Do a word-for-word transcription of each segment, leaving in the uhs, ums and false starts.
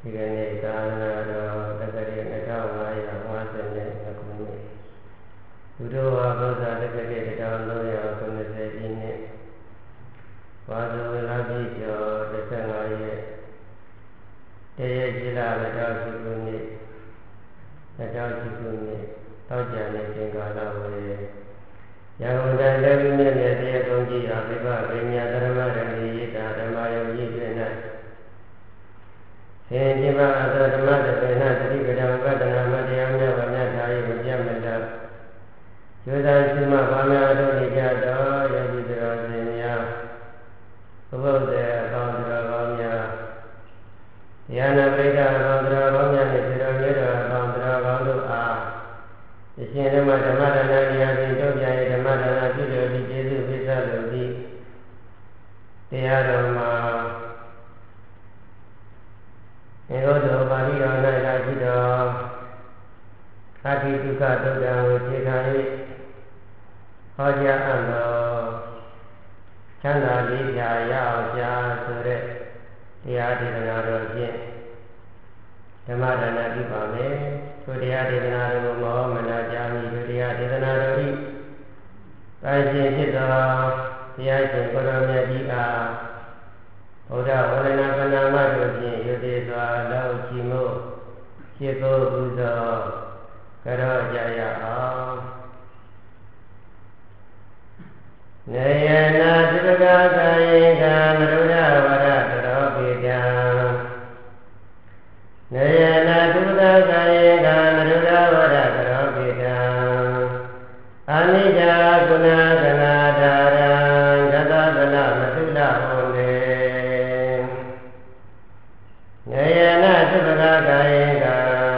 ဒီကနေ့သာသနာတော်တက္ကရာနှစ်ထောင်ငါးရာ၅၀နှစ်ခုနှစ်ဘုဒ္ဓဝါသောသာတက္ကရာတစ်ထောင်သုံးရာခုနှစ်ဆယ်ပြည့်နှစ်ဘာသာဝင်လာပြီကျော်တစ်ဆယ်ငါးရက်တရက်ရှိလာနှစ်ထောင်ရှိခုနှစ်နှစ်ထောင်ရှိခုနှစ်တောက်ကြတဲ့သင်္ကာလဝေရန်ကုန်တိုင်းလက်ပြီးမြတ်မြတ်တရားကုန်းကြီးအဘိဗဗေညာဓမ္မရဏီယတာဓမ္မယုံကြီးတွင်၌သင်္ကြန်ပါအသောဓမ္မတပေနသတိပဋ္ဌာန်ပတ္တနာမတရားများဝါများထား၍မပြတ်မတတ်ယောဇာရှိမှဘာများတို့နေကြတော်ယောဂီတော်ရှင်များဘုဗ္ဗေအပေါင်းတော်ကောင်းများဉာဏပရိက္ခအပေါင်းတော်ကောင်းများနှင့်စေတော်မြတ်တော်အပေါင်းတော်ကောင်းတို့အားအရှင်ဓမ္မဓမ္မဒါနတရားဖြင့်တုတ်ပြ၏ဓမ္မဒါနပြုလို့ဒီကျေးဇူးပိဿလို့ဒီတရားတော်မှာေဟောတောပါဠိတော်၌လာရှိတော်အတ္တိဒုက္ခဒုက္ခကိုခြေခံ၍ဟောကြားအပ်တော်ချမ်းသာလေးဖြာရအောင်ရှာဆိုတဲ့တရားဒေသနာတော်ဖြင့်ဓမ္မဒါနပြုပါမယ်ထိုတရားဒေသနာတော်ကိုမောမနာကြားမိထိုတရားဒေသနာတော်ဤတိုင်ရှင်ဖြစ်သောဘုရားရှင်ကိုရောမြတ်ကြီးအားဘုရားဝရဏကနာမတို့ဖြင့်ယုတိစွာလောက်ချီမို့ရှိခိုးပူဇော်ကြောကြရအောင်နေယနာသုတကကာယေကမရုဒဝရတရောပိတံနေယနာသုတကကာယေကမရုဒဝရတရောပိတံအနိစ္စကုဏကနာဒါရံဂတဗလမသုလဟောတေနေယနာသုတကကာယေက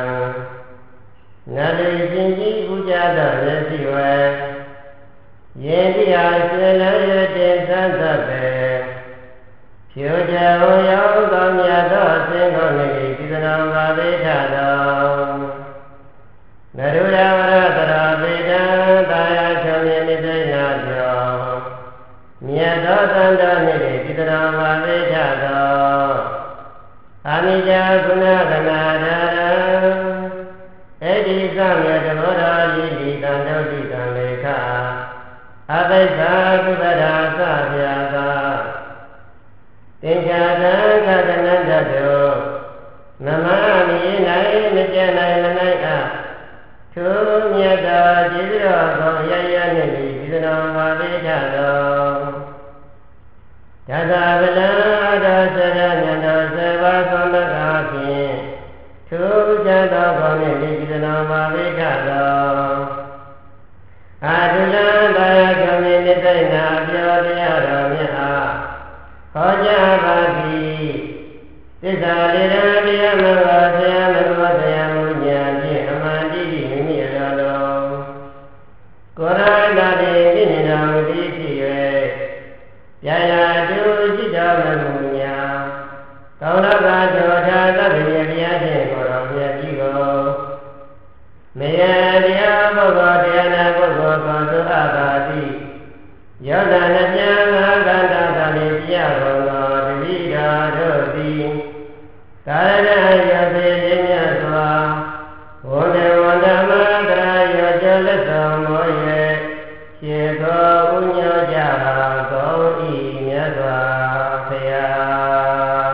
နတိရှင်ကြီးပူဇာတော်မျက်စိဝဲယေတိဟာရှင်လည်းရတဲ့သတ်သတ်ပဲဖြိုကြဝရောက်သောမြတ်သောအစဉ်ကိုနေဒီသနာပါပေထတော်နရုဒဝရတရာပေတံတာယာချုံမြင့်နိသိဏကျော်မြတ်သောသံတော်နေဒီသနာပါပေထတော်အနိစ္စကုဏကနာဒရံအဲ့ဒီသမေတဘောတော်ကြီးဒီတန်တော်ဒီတန်လေခအသိက္ခာကုသရာသဗျာသာတင်္ချာတံကကနန္တတောနမမိနိုင်မကျနိုင်မနိုင်အထိုမြတ်သောကျေးဇူးတော်ကိုရရနှင့်ဒီသနာပါပေထတော်ယသဗလံအတောစရဏတောစေဝသောတကားဖြင့်ထိုကျမ်းတော်ကောင်းနှင့်ဒီသနာပါပေထတော်အာထုလံတာယကမေနိသိဏပြောတရားတော်မြတ်အားဟောကြားပါသည်သစ္စာလေးရန်တရားမဘောဆရာမဘောဆရာမူညာဖြင့်အမှန်တည်းမိမိအတော်လုံးကိုရဏတိပြည့်နေတော်မူသည်ဖြစ်၍ပြာရာတူရှိတော်မူညာကောင်းသောကတော်ထာသဗ္ဗေဘုရားဖြင့်ကိုတော်မြတ်ကြီးကိုမေယတရားပုဂ္ဂိုလ်တရားနာပုဂ္ဂိုလ်ကိုသုအပ်ပါသည်ယောဇာနှပြံငါကန္တာသာလိပြရတော်တတိတော်တို့သည်ကာရဏယောသေခြင်းမြတ်စွာဝန္ဒေဝန္ဒမတရာယောကျလက်ဆောင်မောရဲ့ခြေတော်ဥညောကြကောင်းဤမြတ်စွာဘုရား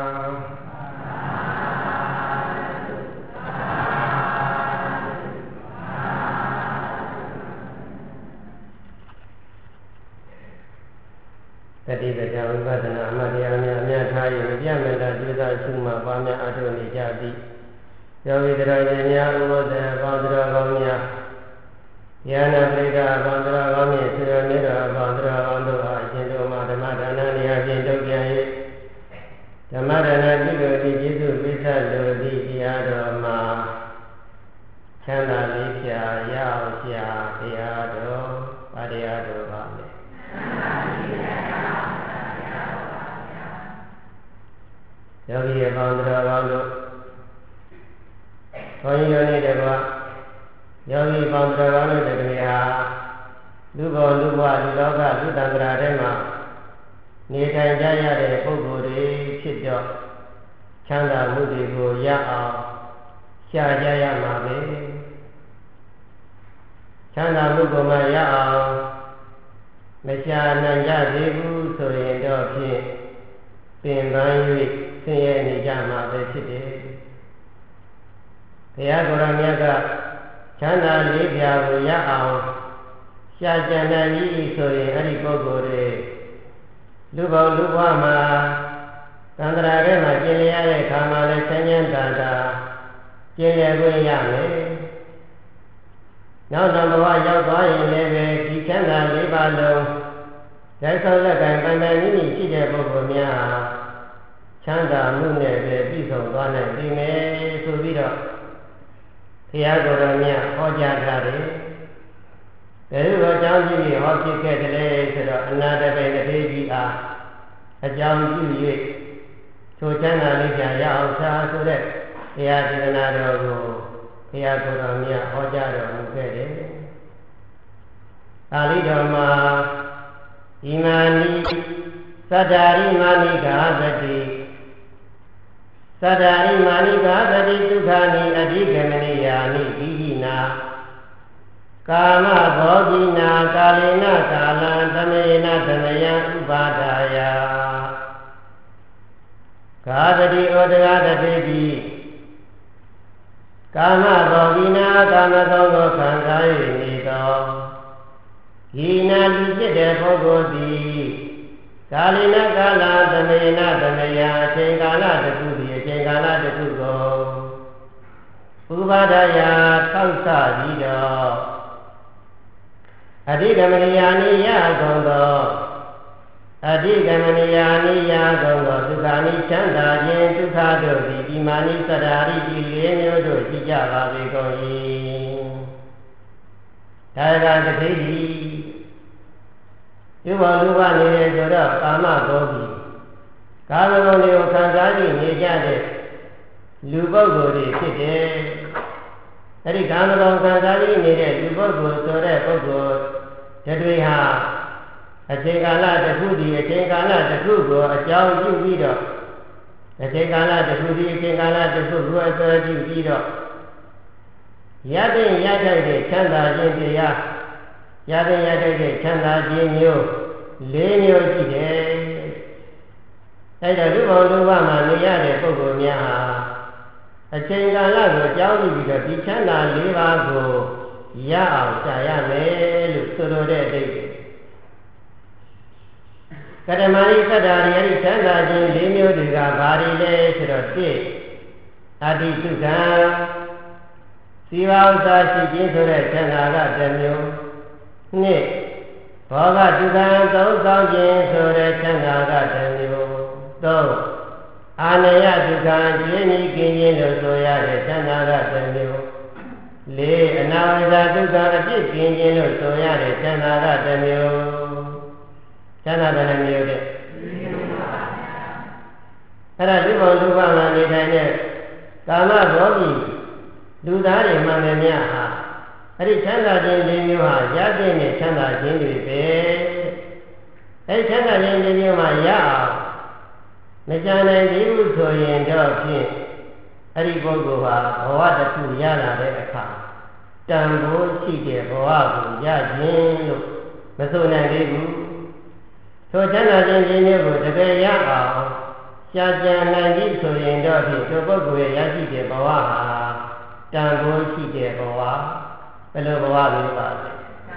တတိပဒဝိပဿနာအမှတ်တရားများအများထား၍မပြတ်မတတ်ကျိုးစားရှုမှပါများအထုနေကြသည်ယောဂီတော်ရှင်များဥပဒေပေါင်းတော်ကောင်းများဉာဏပရိက္ခပေါင်းတော်ကောင်းမြတ်ဆွေတော်မြတ်တော်ပေါင်းတော်ကောင်းတို့အားအရှင်တို့မှာဓမ္မဒါနတရားဖြင့်တုတ်ပြန်၍ဓမ္မဒါနပြုလို့ဒီကျေးဇူးပိဿလိုသည့်တရားတော်မှာချမ်းသာလေးဖြာရအောင်ရှာတရားတော်ဗာတရားတော်ပါမယ်ယောဂီအပေါင်းတော်ကောင်းတို့ဘုန်းကြီးတို့နေတဲ့ကယောဂီအပေါင်းတော်ကောင်းတို့တကယ်ဟာလူဘောလူဘဝလူလောကလူတန္တရာထဲမှာနေထိုင်ကြရတဲ့ပုဂ္ဂိုလ်တွေဖြစ်တော့ ယချမ်းသာမှုတွေကိုရအောင်ရှာကြရမှာပဲချမ်းသာမှုကိုမှရအောင်မရှာနိုင်ကြသေးဘူးဆိုရင်တော့ဖြင့်ပင်ပန်း၍ဆင်းရဲနေကြမှာပဲဖြစ်တယ်ဘုရားကိုယ်တော်မြတ်ကချမ်းသာလေးပြာကိုရအောင်ရှာကြံနိုင်ပြီဆိုရင်အဲ့ဒီပုဂ္ဂိုလ်တွေလူပေါင်းလူဘဝမှာသံဃာထဲမှာကျင်လျရတဲ့ခါမှာလည်းဆင်းရဲတာတာကျင်လျခွင့်ရမယ်နောက်နောက်ဘဝရောက်သွားရင်လည်းပဲဒီချမ်းသာလေးပါလုံးရိုက်ဆောင်လက်ကံပန်ပန်နည်းနည်းရှိတဲ့ပုဂ္ဂိုလ်များချမ်းသာမှုနဲ့ပဲပြည့်စုံသွားနိုင်ပြီမယ်ဆိုပြီးတော့ဘုရားကိုယ်တော်မြတ်ဟောကြားထားတယ်ဘယ်လိုအကြောင်းပြုပြီးဟောဖြစ်ခဲ့တယ်လဲဆိုတော့အနာတပိတတိကြီးအားအကြောင်းပြု၍ထိုချမ်းသာလေးပြရအောင်သာဆိုတဲ့ဘုရားဒေသနာတော်ကိုဘုရားကိုယ်တော်မြတ်ဟောကြားတော်မူခဲ့တယ်ပါဠိတော်မှာဣမာနိသတ္တာရိမာနိဂါသတိသတ္တာရိမာနိဂါသတိဒုက္ခနိအဓိကမနိယာနိဒိဟိနာကာမဘောဂိနာကာလေနကာလံသမေနသမယံဥပါဒာယဂါသတိဩတဂါတတိတိကာမဘောဂိနာကာမသောကိုခံစား၍နေသောဂိနာလူဖြစ်တဲ့ပုဂ္ဂိုလ်သည်ကာလေနကာလသမေနသမယံအချိန်ကာလတစ်ခုသည်အချိန်ကာလတစ်ခုကိုဥပါဒာယထောက်ဆပြီးတော့အဓိကမနိယာနိယကုန်သောအဓိကမနိယာနိယကုန်သောဒုက္ခနိချမ်းသာခြင်းဒုက္ခတို့သည်ဒီမာနိသတ္တာရိဒီလေးမျိုးတို့ရှိကြပါစေကုန်၏ဒါကတတိတိဒီဘောလူကနေဆိုတော့ကာမဘောဂီကာမဂုဏ်တွေကိုခံစားကြည့်နေကြတဲ့လူပုဂ္ဂိုလ်တွေဖြစ်တယ်အဲ့ဒီကာမဂုဏ်ခံစားကြည့်နေတဲ့လူပုဂ္ဂိုလ်ဆိုတဲ့ပုဂ္ဂိုလ်တွေဟာအချိန်ကာလတစ်ခုဒီအချိန်ကာလတစ်ခုကိုအကြောင်းပြုပြီးတော့အချိန်ကာလတစ်ခုဒီအချိန်ကာလတစ်ခုကိုအစွဲပြုပြီးတော့ရတဲ့ရတဲ့ချမ်းသာခြင်းတရားရတဲ့ရတဲ့ချမ်းသာခြင်းမျိုးလေးမျိုးရှိတယ်အဲ့ဒါလူပေါင်းလူပါမှာနေရတဲ့ပုဂ္ဂိုလ်များဟာအချိန်ကာလကိုကြောင်းပြီးတော့ဒီချမ်းသာလေးပါးကိုရအောင်ရှာရမယ်လို့ဆိုလိုတဲ့အဓိပ္ပာယ်ကတ္တမရိသတ္တာရိယချမ်းသာခြင်းလေးမျိုးတွေကဘာတွေလဲဆိုတော့တစ်အတ္တိစုခံစီဝါဥစ္စာရှိခြင်းဆိုတဲ့ချမ်းသာကတစ်မျိုးနှစ်ဘောဂဒုက္ခသုံးဆောင်ခြင်းဆိုတဲ့ချမ်းသာကတစ်မျိုးသုံးအာနယဒုက္ခကျင်းဤကင်းခြင်းလို့ဆိုရတဲ့ချမ်းသာကတစ်မျိုးလေးအနာဝိဇ္ဇာဒုက္ခအပြစ်ကင်းခြင်းလို့ဆိုရတဲ့ချမ်းသာကတစ်မျိုးချမ်းသာတဲ့မျိုးတဲ့အဲ့ဒါလူပေါင်းလူပါမှာနေထိုင်တဲ့ကာမဘောဂီလူသားတွေမှန်တယ်များဟာအဲ့ဒီချမ်းသာခြင်းလေးမျိုးဟာရတဲ့နဲ့ချမ်းသာခြင်းတွေပဲအဲ့ဒီချမ်းသာခြင်းလေးမျိုးမှာရအောင်မကြံနိုင်သေးဘူးဆိုရင်တော့ဖြင့်အဲ့ဒီပုဂ္ဂိုလ်ဟာဘဝတစ်ခုရလာတဲ့အခါတန်ဖိုးရှိတဲ့ဘဝကိုရခြင်းလို့မဆိုနိုင်သေးဘူးထိုချမ်းသာခြင်းခြင်းမျိုးကိုတကယ်ရအောင်ရှားကြံနိုင်ပြီဆိုရင်တော့ဖြင့်ဒီပုဂ္ဂိုလ်ရဲ့ရရှိတဲ့ဘဝဟာတန်ဖိုးရှိတဲ့ဘဝဘယ်လိုဘဝမျိုးပါလဲ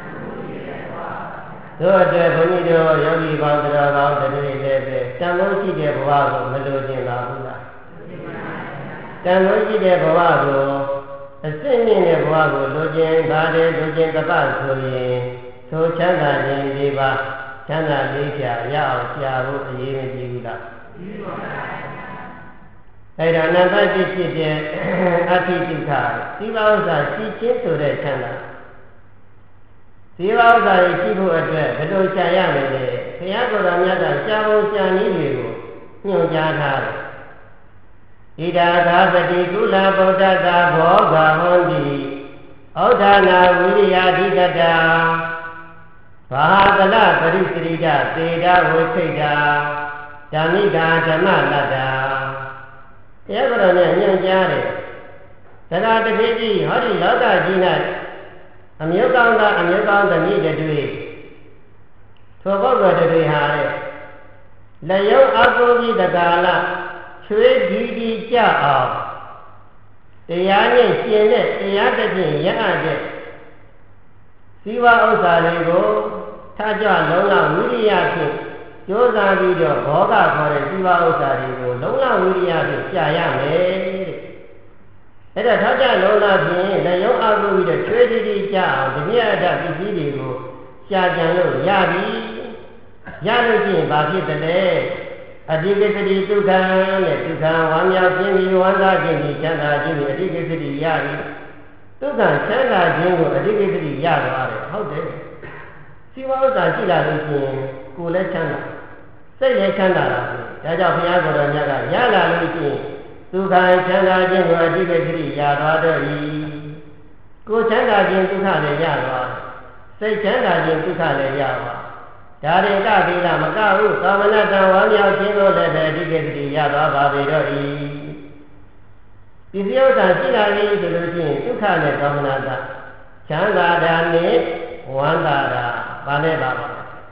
တို့အတွက်ဘုန်းကြီးတို့ယောဂီပေါင်းတော်ကောင်းတွေလည်းပဲတန်ဖိုးရှိတဲ့ဘဝကိုမလိုချင်ပါဘူးလားတန်ဖိုးရှိတဲ့ဘဝကိုအစစ်မြင့်တဲ့ဘဝကိုလိုချင်ပါတယ်လိုချင်တပတ်ဆိုရင်သို့ချမ်းသာခြင်းလေးပါချမ်းသာလေးဖြာရအောင်ရှားဖို့အရေးမကြီးဘူးလားကြီးပါပါအဲ့ဒါနံပါတ်တစ်ဖြစ်တဲ့အဋ္ဌိဒုက္ခသီလဥစ္စာရှိခြင်းဆိုတဲ့ချမ်းသာသီလဥစ္စာရှိဖို့အတွက်ဘယ်လိုရှားရမလဲဘုရားကိုယ်တော်မြတ်ကရှားဖို့ရှားနည်းတွေကိုညွှန်ကြားထားတယ်ဣဒာဂါပတိကုလဗုဒ္ဓသာဘောဂဟောတိဩဒနာဝိရိယာဓိကတာဘာကလပရိစရိဒသေဒဝိခိတာဓမ္မိကာဓမ္မလတ္တာတရားကိုယ်တော်နဲ့ညွှန်ကြားတယ်တရားတစ်ခေတ်ကြီးဟောဒီလောကကြီး၌အမျိုးကောင်းသားအမျိုးကောင်းသမီးတွေထိုပုဂ္ဂိုလ်တွေဟာတဲ့လက်ယုံအကိုကြီးတကာလချွေးဒီဒီကြအောင်တရားနဲ့ရှင်တဲ့တရားတစ်ဖြင့်ရအပ်တဲ့စီဝဥစ္စာတွေကိုထားကြလုံးလဝိရိယဖြင့်ကြိုးစားပြီးတော့ဘောဂခေါ်တဲ့စီဝဥစ္စာတွေကိုလုံးလဝိရိယဖြင့်ကြာရမယ်တဲ့အဲ့ဒါထားကြလုံးလဖြင့်လက်ယုံအကိုကြီးတဲ့ချွေးဒီဒီကြအောင်တပြည့်အတ္တပစ္စည်းတွေကိုကြာကြံလို့ရပြီရလို့ရှိရင်ဘာဖြစ်တယ်လဲအဓိကသတိဒုက္ခနဲ့ဒုက္ခဝမ်းမြောက်ခြင်းပြီးဝမ်းသာခြင်းပြီးချမ်းသာခြင်းပြီးအဓိကသတိရပြီဒုက္ခချမ်းသာခြင်းကိုအဓိကသတိရသွားတယ်ဟုတ်တယ်စီဝါဥစ္စာရှိလာလို့ရှိရင်ကိုယ်လည်းချမ်းသာစိတ်လည်းချမ်းသာတာဒါကြောင့်ဘုရားကိုယ်တော်မြတ်ကရလာလို့ရှိရင်ဒုက္ခချမ်းသာခြင်းကိုအဓိကသတိရသွားတော့ဤကိုယ်ချမ်းသာခြင်းဒုက္ခလည်းရသွားစိတ်ချမ်းသာခြင်းဒုက္ခလည်းရသွားဒါရင်ကသီလမကဟုသာမဏတံဝါမြောက်ခြင်းကိုလည်းပဲအဓိကသတိရသွားပါပေတော့ဤဒီစယောတာရှိလာပြီဆိုလို့ရှိရင်ဒုက္ခနဲ့သာမဏတချမ်းသာတာနဲ့ဝမ်းသာတာဘာနဲ့ပါပါ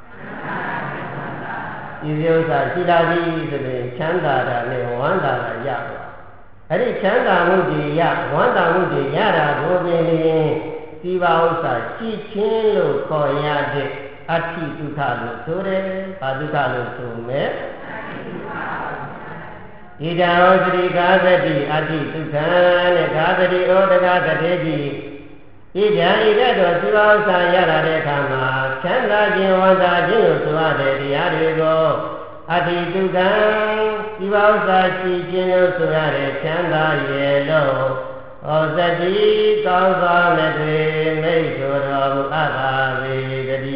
ဒီစယောတာရှိလာပြီဆိုရင်ချမ်းသာတာနဲ့ဝမ်းသာတာရပါအဲ့ဒီချမ်းသာမှုတွေရဝမ်းသာမှုတွေရတာကိုပင်လျင်ဒီပါဥစ္စာရှိချင်းလို့ခေါ်ရတဲ့အဋ္ဌိဒုက္ခလို့ဆိုတယ်။ဘာဒုက္ခလို့ဆိုမယ်။ဣဒံဩသတိကာသတိအဋ္ဌိဒုက္ခနဲ့ကာသတိဩတကာတတေတိဣဒံဣဒတော်စီဝါဥစ္စာရလာတဲ့အခါမှာချမ်းသာခြင်းဝမ်းသာခြင်းလို့ဆိုရတဲ့တရားတွေကိုအဋ္ဌိဒုက္ခစီဝါဥစ္စာရှိခြင်းလို့ဆိုရတဲ့ချမ်းသာရဲ့လို့ဩသတိကောင်းသောမဲ့တွေမိတ်ဆိုတော်မူအပ်ပါပေတည်း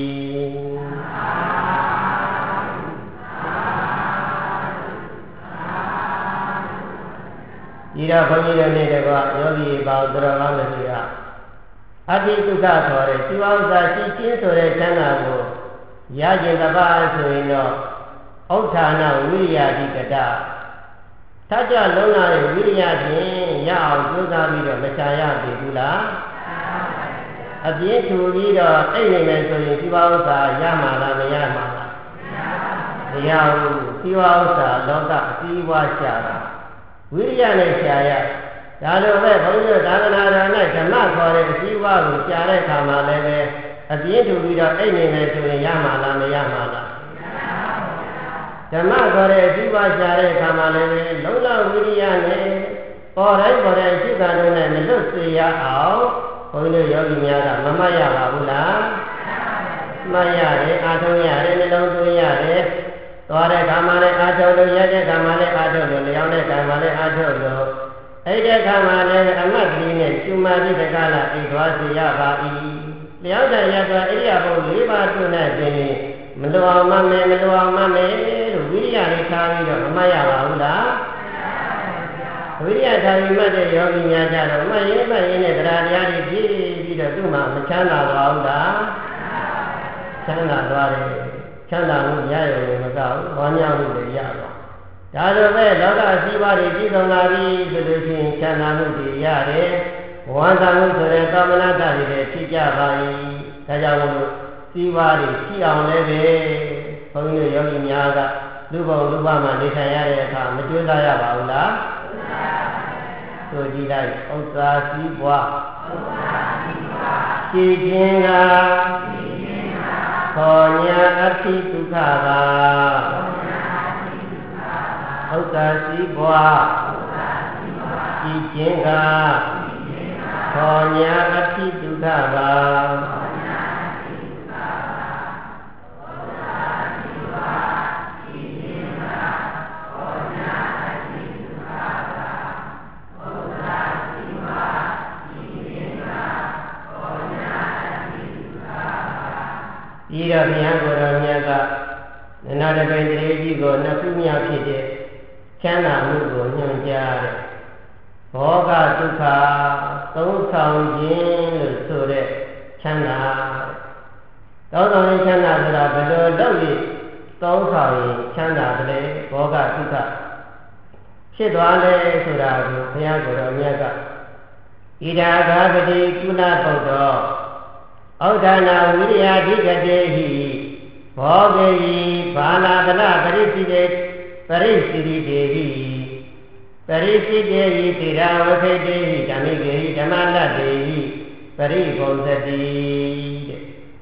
ဒီတော့ဘုန်းကြီးတို့နေ့တကွယောဂီပေါင်းတော်ကောင်းတွေကအဋ္ဌိဒုက္ခဆိုတဲ့စီဝါဥစ္စာရှိခြင်းဆိုတဲ့ချမ်းသာကိုရခြင်းတစ်ပါးဆိုရင်တော့ဥဋ္ဌာဏဝိရိယတိကတထကြလုံးလာတဲ့ဝိရိယဖြင့်ရအောင်ကြိုးစားပြီးတော့မချာရပြီဘူးလားအပြင်းထူပြီးတော့အိတ်နေမယ်ဆိုရင်စီဝါဥစ္စာရမှာလားမရမှာလားမရဘူးစီဝါဥစ္စာလောကအစီးပွားရှာတာဝိရိယနဲ့ရှာရဒါလိုပဲဘုန်းကြီးတို့သာသနာတော်၌ဓမ္မခေါ်တဲ့အစီးပွားကိုရှာတဲ့အခါမှာလည်းပဲအပြင်းထူပြီးတော့အိတ်နေမယ်ဆိုရင်ရမှာလားမရမှာလားဓမ္မခေါ်တဲ့အစီးပွားရှာတဲ့အခါမှာလည်းပဲလုံလဝိရိယနဲ့ပေါ်တိုင်းပေါ်တိုင်းစိတ်ဓာတ်တွေနဲ့မလွတ်စေရအောင်ဘုန်းကြီးတို့ယောဂီများကမမှတ်ရပါဘူးလားမှတ်ရတယ်အာထုံးရတယ်နှလုံးသွင်းရတယ်သွားတဲ့ခါမှလည်းအာထုံးလို့ရတဲ့ခါမှလည်းအာထုံးလို့လျောင်းတဲ့ခါမှလည်းအာထုံးလို့အဲ့ဒီခါမှလည်းအမတ်ကလေးနဲ့ကျူမာပြီးတကားလာအိတ်သွားစေရပါ၏လျောင်းတဲ့ရသွားဣရိယာပုလေးပါးတွနဲ့ခြင်းမလွန်အောင်မမယ်မလွန်အောင်မမယ်လို့ဝိရိယလေးထားပြီးတော့မမှတ်ရပါဘူးလားဝိရိယထားပြီးမှတ်တဲ့ယောဂီများကြတော့မှတ်ရင်မှတ်ရင်နဲ့တရားတရားတွေဖြည့်ပြီးတော့သူ့မှာမချမ်းသာသွားဘူးလားချမ်းသာသွားတယ်ချမ်းသာမှုရရုံနဲ့မကောက်ဝမ်းမြောက်မှုတွေရသွားဒါလိုပဲလောကအစည်းအဝေးတွေပြည်တော်လာပြီဆိုလို့ရှိရင်ချမ်းသာမှုတွေရတယ်ဝမ်းသာမှုဆိုတဲ့ကာမနာတတွေဖြစ်ကြပါ၏ဒါကြောင့်မို့စီဝါတွေရှိအောင်လည်းပဲဘုန်းကြီးတို့ယောဂီများကလူဘုံလူဘမှာနေထိုင်ရတဲ့အခါမကြိုးစားရပါဘူးလားဆိုကြည့်လိုက်ဥစ္စာစီးပွားရှိခြင်းကခေါ်ညာအဋ္ဌိဒုက္ခပါဥစ္စာစီးပွားရှိခြင်းကခေါ်ညာအဋ္ဌိဒုက္ခပါဒီတော့ဘုရားကိုယ်တော်မြတ်ကနန္ဒပိန်တရေကြီးကိုနှစ်ခုမြောက်ဖြစ်တဲ့ချမ်းသာမှုကိုညွှန်ကြားတဲ့ဘောဂဒုက္ခသုံးဆောင်ခြင်းလို့ဆိုတဲ့ချမ်းသာသုံးဆောင်ခြင်းချမ်းသာဆိုတာဘယ်လိုလုပ်ပြီးသုံးဆောင်ရင်ချမ်းသာတယ်ဘောဂဒုက္ခဖြစ်သွားလဲဆိုတာကိုဘုရားကိုယ်တော်မြတ်ကဣဒာဂါဂတိကုဏဗုဒ္ဓဩဒနာဝိရိယဓိကတေဟိဘောဂေယိဘာနာတနာပရိစိတေပရိစိတိတေဟိပရိစိတေဟိတိရာဝခေတေဟိဓမ္မိကေဟိဓမ္မလတ္တေဟိပရိဘုံသတိတဲ့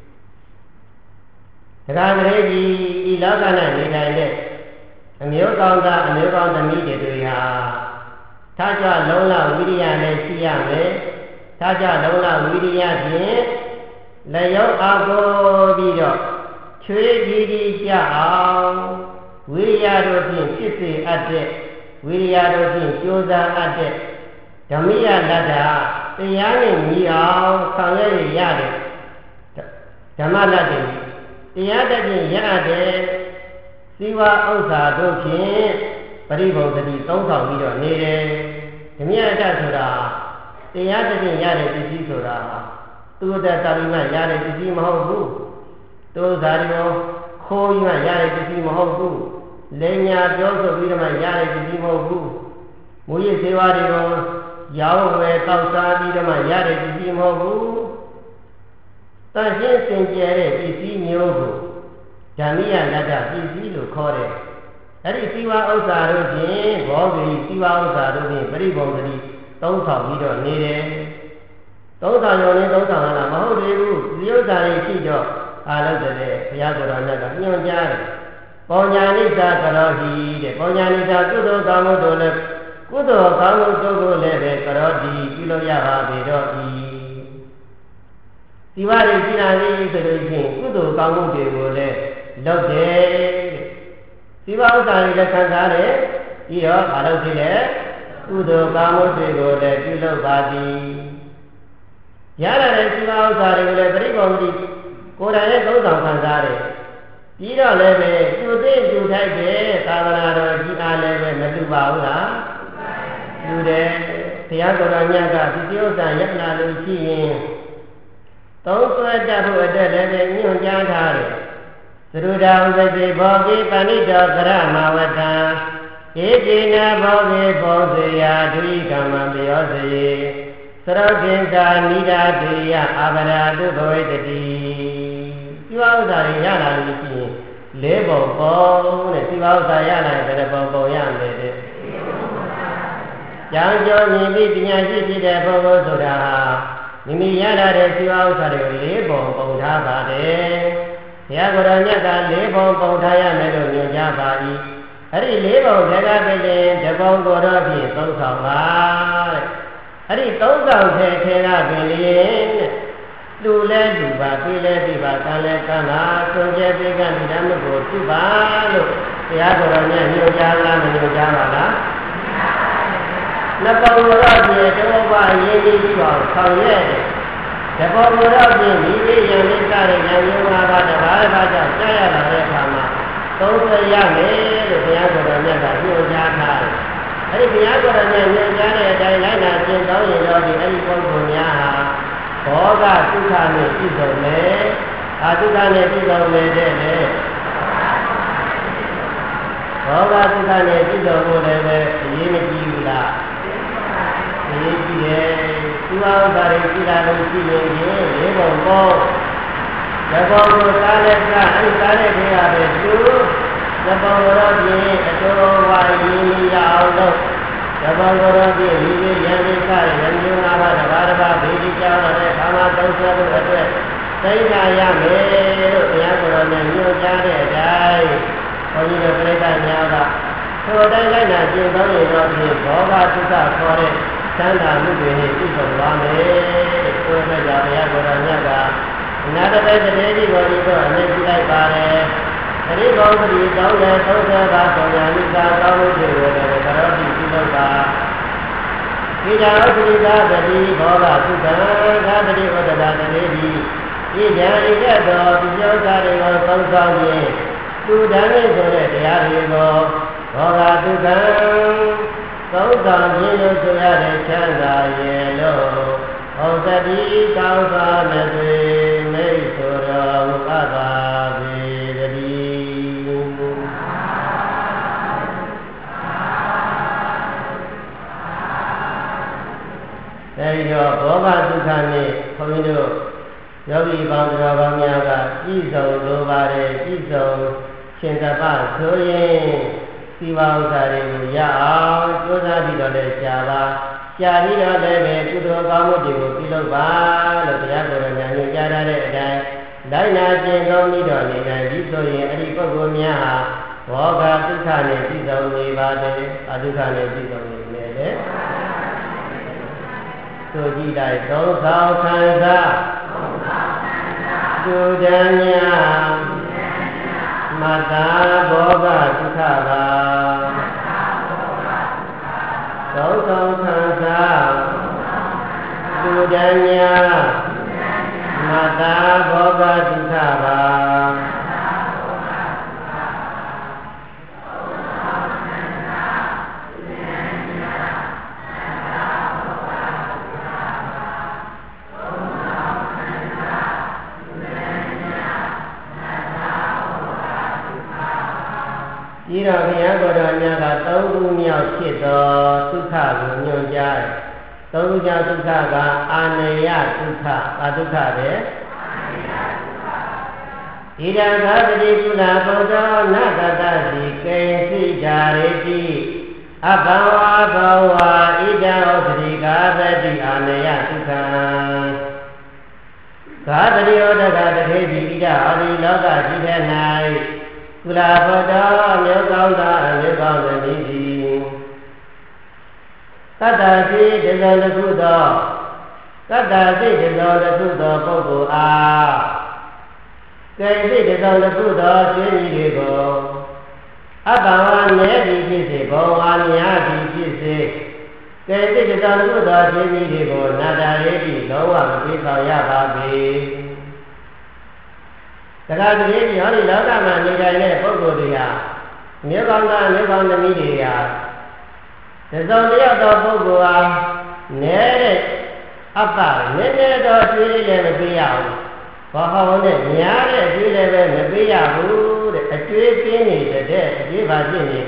ဒါကလေးကြီးဤလောကနဲ့နေထိုင်တဲ့အမျိုးကောင်းသားအမျိုးကောင်းသမီးတွေဟာထားကြလုံးလဝိရိယနဲ့ရှိရမယ်ထားကြလုံးလဝိရိယဖြင့်လက်ရောက်အားကိုပြီးတော့ချွေးကြီးကြီးကြအောင်ဝိရိယတို့ဖြင့်ဖြစ်စေအပ်တဲ့ဝိရိယတို့ဖြင့်ကြိုးစားအပ်တဲ့ဓမ္မိယလတ္တာတရားနဲ့ညီအောင်ဆောင်ရွက်ရတဲ့ဓမ္မလတ္တိတရားတည်းရအပ်တဲ့စီဝါဥစ္စာတို့ဖြင့်ပရိဘုံသတိသုံးဆောင်ပြီးတော့နေတယ်ဓမ္မယတ္တဆိုတာတရားတည်းရတဲ့ပစ္စည်းဆိုတာသူ့တဲ့သာရိမရတဲ့ပစ္စည်းမဟုတ်ဘူးသူ့ဇာတိရောခိုးပြီးမှရတဲ့ပစ္စည်းမဟုတ်ဘူးလေညာပြောဆိုပြီးတော့မှရတဲ့ပစ္စည်းမဟုတ်ဘူးမူရည်စေဝါတွေကိုရောင်းဝယ်တောက်စားပြီးတော့မှရတဲ့ပစ္စည်းမဟုတ်ဘူးတန်ရှင်းစင်ကြယ်တဲ့ပစ္စည်းမျိုးကိုဓမ္မိယလတ္တပစ္စည်းလို့ခေါ်တယ်အဲ့ဒီစီဝါဥစ္စာတို့ဖြင့်ဘောဂိစီဝါဥစ္စာတို့ဖြင့်ပရိဘုံသတိသုံးဆောင်ပြီးတော့နေတယ်သုံးဆောင်ရုံနဲ့သုံးဆောင်လာမဟုတ်သေးဘူးဒီဥစ္စာတွေရှိတော့အားလုံးတည်းဘုရားကိုယ်တော်မြတ်ကညွှန်ကြားတယ်ပေါညာနိစ္စကရောဟိတဲ့ပေါညာနိစ္စကုသိုလ်ကောင်းမှုတို့လည်းကုသိုလ်ကောင်းမှုတို့ကိုလည်းပဲကရောတိပြုလို့ရပါပေတော့ဤဒီဝရည်ရှိလာပြီဆိုလို့ရှိရင်ကုသိုလ်ကောင်းမှုတွေကိုလည်းလုပ်တယ်ဒီဝဥစ္စာတွေလည်းခံစားတယ်ပြီးတော့မလုပ်သေးတယ်ကုသိုလ်ကောင်းမှုတွေကိုလည်းပြုလုပ်ပါသည်ရလာတဲ့ဒီဝဥစ္စာတွေကိုလည်းပရိဘောဂတိကိုယ်တိုင်ရဲ့သုံးဆောင်ခံစားတယ်ပြီးတော့လည်းပဲသူသိသူထိုက်တယ်သာသနာတော်ကြီးအားလည်းပဲမတူပါဘူးလားတူတယ်ဘုရားကိုယ်တော်မြတ်ကဒီဥစ္စာယတနာလို့ရှိရင်သုံးဆွဲတတ်ဖို့အတွက်လည်းပဲညွှန်ကြားထားတယ်သရုဒာဥပစေဘောဂိပဏိတောကရမဝတံဧကေနဘောဂိဘောဇေယဒုက္ခမံပယောစေသရောကိဉ္စာနိဒာတေယအာဗရာတုဘဝိတတိဒီဝဥစ္စာတွေရလာလို့ရှိရင်လေးပုံပုံတဲ့ဒီဝဥစ္စာရလာရင်ဘယ်ပုံပုံရမယ်တဲ့ကြောင်းကျော်မြင်ပြီးပညာရှိဖြစ်တဲ့ပုဂ္ဂိုလ်ဆိုတာမိမိရလာတဲ့ဒီဝဥစ္စာတွေကိုလေးပုံပုံထားပါတယ်ဘုရားကိုယ်တော်မြတ်ကလေးပုံပုံထားရမယ်လို့ညွှန်ကြားပါ၏အဲ့ဒီလေးပုံဘယ်ကပဲလဲတပုံကိုယ်တော်ဖြင့်သုံးဆောင်ပါတဲ့အဲ့ဒီသုံးဆောင်ထဲထဲကပင်လေလူလဲလူပါပြေးလဲပြေးပါကံလဲကံပါဆွန်ကျဲပြေးကံဒီဓမ္မကိုပြုပါလို့ဘုရားကိုယ်တော်မြတ်ညွှန်ကြားလားမညွှန်ကြားပါလားနှစ်ပုံတော်ဖြင့်တောဘရင်းပြီးပြီးအောင်ဆောင်ရွက်တယ်တပုံတော်ဖြင့်ဒီလေးရံလေးစားတဲ့ဉာဏ်မျိုး၅ပါးတပါးတစ်ပါးကြောင့်ကြားရလာတဲ့အခါမှာသုံးဆွဲရမယ်လို့ဘုရားကိုယ်တော်မြတ်ကညွှန်ကြားထားတယ်အဲ့ဒီဘုရားကိုယ်တော်မြတ်ညွှန်ကြားတဲ့အတိုင်းလိုက်နာကျင့်သုံးရင်တော့ဒီအဲ့ဒီပုဂ္ဂိုလ်များဟာဘောဂဒုက္ခနဲ့ပြည့်စုံတယ်။အာဒုက္ခနဲ့ပြည့်စုံနေတဲ့လေဘောဂဒုက္ခနဲ့ပြည့်စုံဖို့လည်းပဲအရေးမကြီးဘူးလား။အရေးကြီးတယ်။ဒီဝါဥပါရိရှိလာလို့ရှိရင်လေးပုံပေါ့။ဇဘောကိုစားတဲ့ကအဲ့ဒီစားတဲ့ခေတ်ကပဲသူဇဘောတော်ဖြင့်အတော်ဝါရင်းရအောင်လို့ဇဘောတော်ဖြင့်ဒီလိုရန်လေးစားတဲ့ရန်မျိုး၅ပါးတပါးတပါးဘေးကြီးကြောင်းတဲ့ဘာမှသုံးဆွဲဖို့အတွက်သိနာရမယ်လို့ဘုရားကိုယ်တော်နဲ့ညွှန်ကြားတဲ့အတိုင်းဘုန်းကြီးတို့ပြိဿများကထိုတိုင်းလိုက်နာကျင့်သုံးရင်တော့ဖြင့်ဘောဂသုခခေါ်တဲ့သံဃာမှုတွေနဲ့ပြည့်စုံသွားမယ်တဲ့ကိုယ်နဲ့ကြောင့်ဘုရားကိုယ်တော်မြတ်ကအနာတတဲ့တည်းဒီဘောကြီးတော့အနေပြုလိုက်ပါတယ်ပရိဘောဂတိတောင်းတဲ့သုံးဆယ်ပါးဆောင်ညာနိကာကောင်းမှုတွေကိုလည်းကရောတိပြုလုပ်တာဣဒာဥပရိသတတိဘောဂသုခသာတတိဝတ္တတာတည်းဒီဣဒံဣကတောဒီယောဂတွေကိုသုံးဆောင်ရင်သူတန်းနဲ့ဆိုတဲ့တရားတွေကိုဘောဂသုခသုံးဆောင်ခြင်းလို့ဆိုရတဲ့ချမ်းသာရဲ့လို့ဟောတတိကောင်းစွာမဲ့တွေမိတ်ဆိုတော်မူပါပေတည်းအဲဒီတော့ဘောဂဒုက္ခနဲ့ခွန်ကြီးတို့ယောဂီပေါင်းတော်ကောင်းများကပြည့်စုံလိုပါတယ်ပြည့်စုံရှင်သပဆိုရင်စီဝါဥစ္စာတွေကိုရအောင်ကြိုးစားပြီးတော့လည်းရှားပါရှားပြီးတော့လည်းပဲကုသိုလ်ကောင်းမှုတွေကိုပြုလုပ်ပါလို့ဘုရားကိုယ်တော်များညွှန်ကြားထားတဲ့အတိုင်းလိုက်နာကျင့်သုံးပြီးတော့နေနိုင်ပြီဆိုရင်အဲ့ဒီပုဂ္ဂိုလ်များဟာဘောဂဒုက္ခနဲ့ပြည့်စုံနေပါတယ်အဒုက္ခနဲ့ပြည့်စုံနေတယ်လေဆိုကြည့်လိုက်သုံးဆောင်ခံစားသူတည်းများမတာဘောဂဒုက္ခပါသုံးဆောင်ခံစားသူတည်းများမတာဘောဂဒုက္ခပါဒီတော့ဘုရားကိုယ်တော်များကသုံးခုမြောက်ဖြစ်သောဒုက္ခကိုညွှန်ကြားတယ်။သုံးခုမြောက်ဒုက္ခကအာနယဒုက္ခဘာဒုက္ခလဲဣဒံသာတိကုလဘုဒ္ဓနာတတစီကိဉ္စိဓာရေတိအဘဝဘဝဣဒံဩသတိကာသတိအာနယဒုက္ခသာတတိဩဒကတထေတိဣဒအာရိလောကကြီးထဲ၌ကုလဘုဒ္ဓမျိုးကောင်းသောမျိုးကောင်းသည်သည်တတ္တစီတဇောတခုသောတတ္တစီတဇောတခုသောပုဂ္ဂိုလ်အားကိဉ္စိတဇောတခုသောကျွေးကြီးတွေကိုအပ္ပဝါနည်းသည်ဖြစ်စေဘဝများသည်ဖြစ်စေကိဉ္စိတဇောတခုသောကျွေးကြီးတွေကိုနာတာရေးပြီးလုံးဝမပြေဆောင်ရပါပေတခါတည်းဒီဟောဒီလောကမှာနေထိုင်တဲ့ပုဂ္ဂိုလ်တွေဟာမျိုးကောင်းသားမျိုးကောင်းသမီးတွေဟာသဇောတယောက်သောပုဂ္ဂိုလ်ဟာနည်းတဲ့အပ္ပနည်းနည်းတော့ကျွေးလည်းမပေးရဘူးဘာဟောနဲ့များတဲ့အကျွေးလည်းပဲမပေးရဘူးတဲ့အကျွေးပြင်းနေတဲ့အကျွေးပါဖြစ်နေ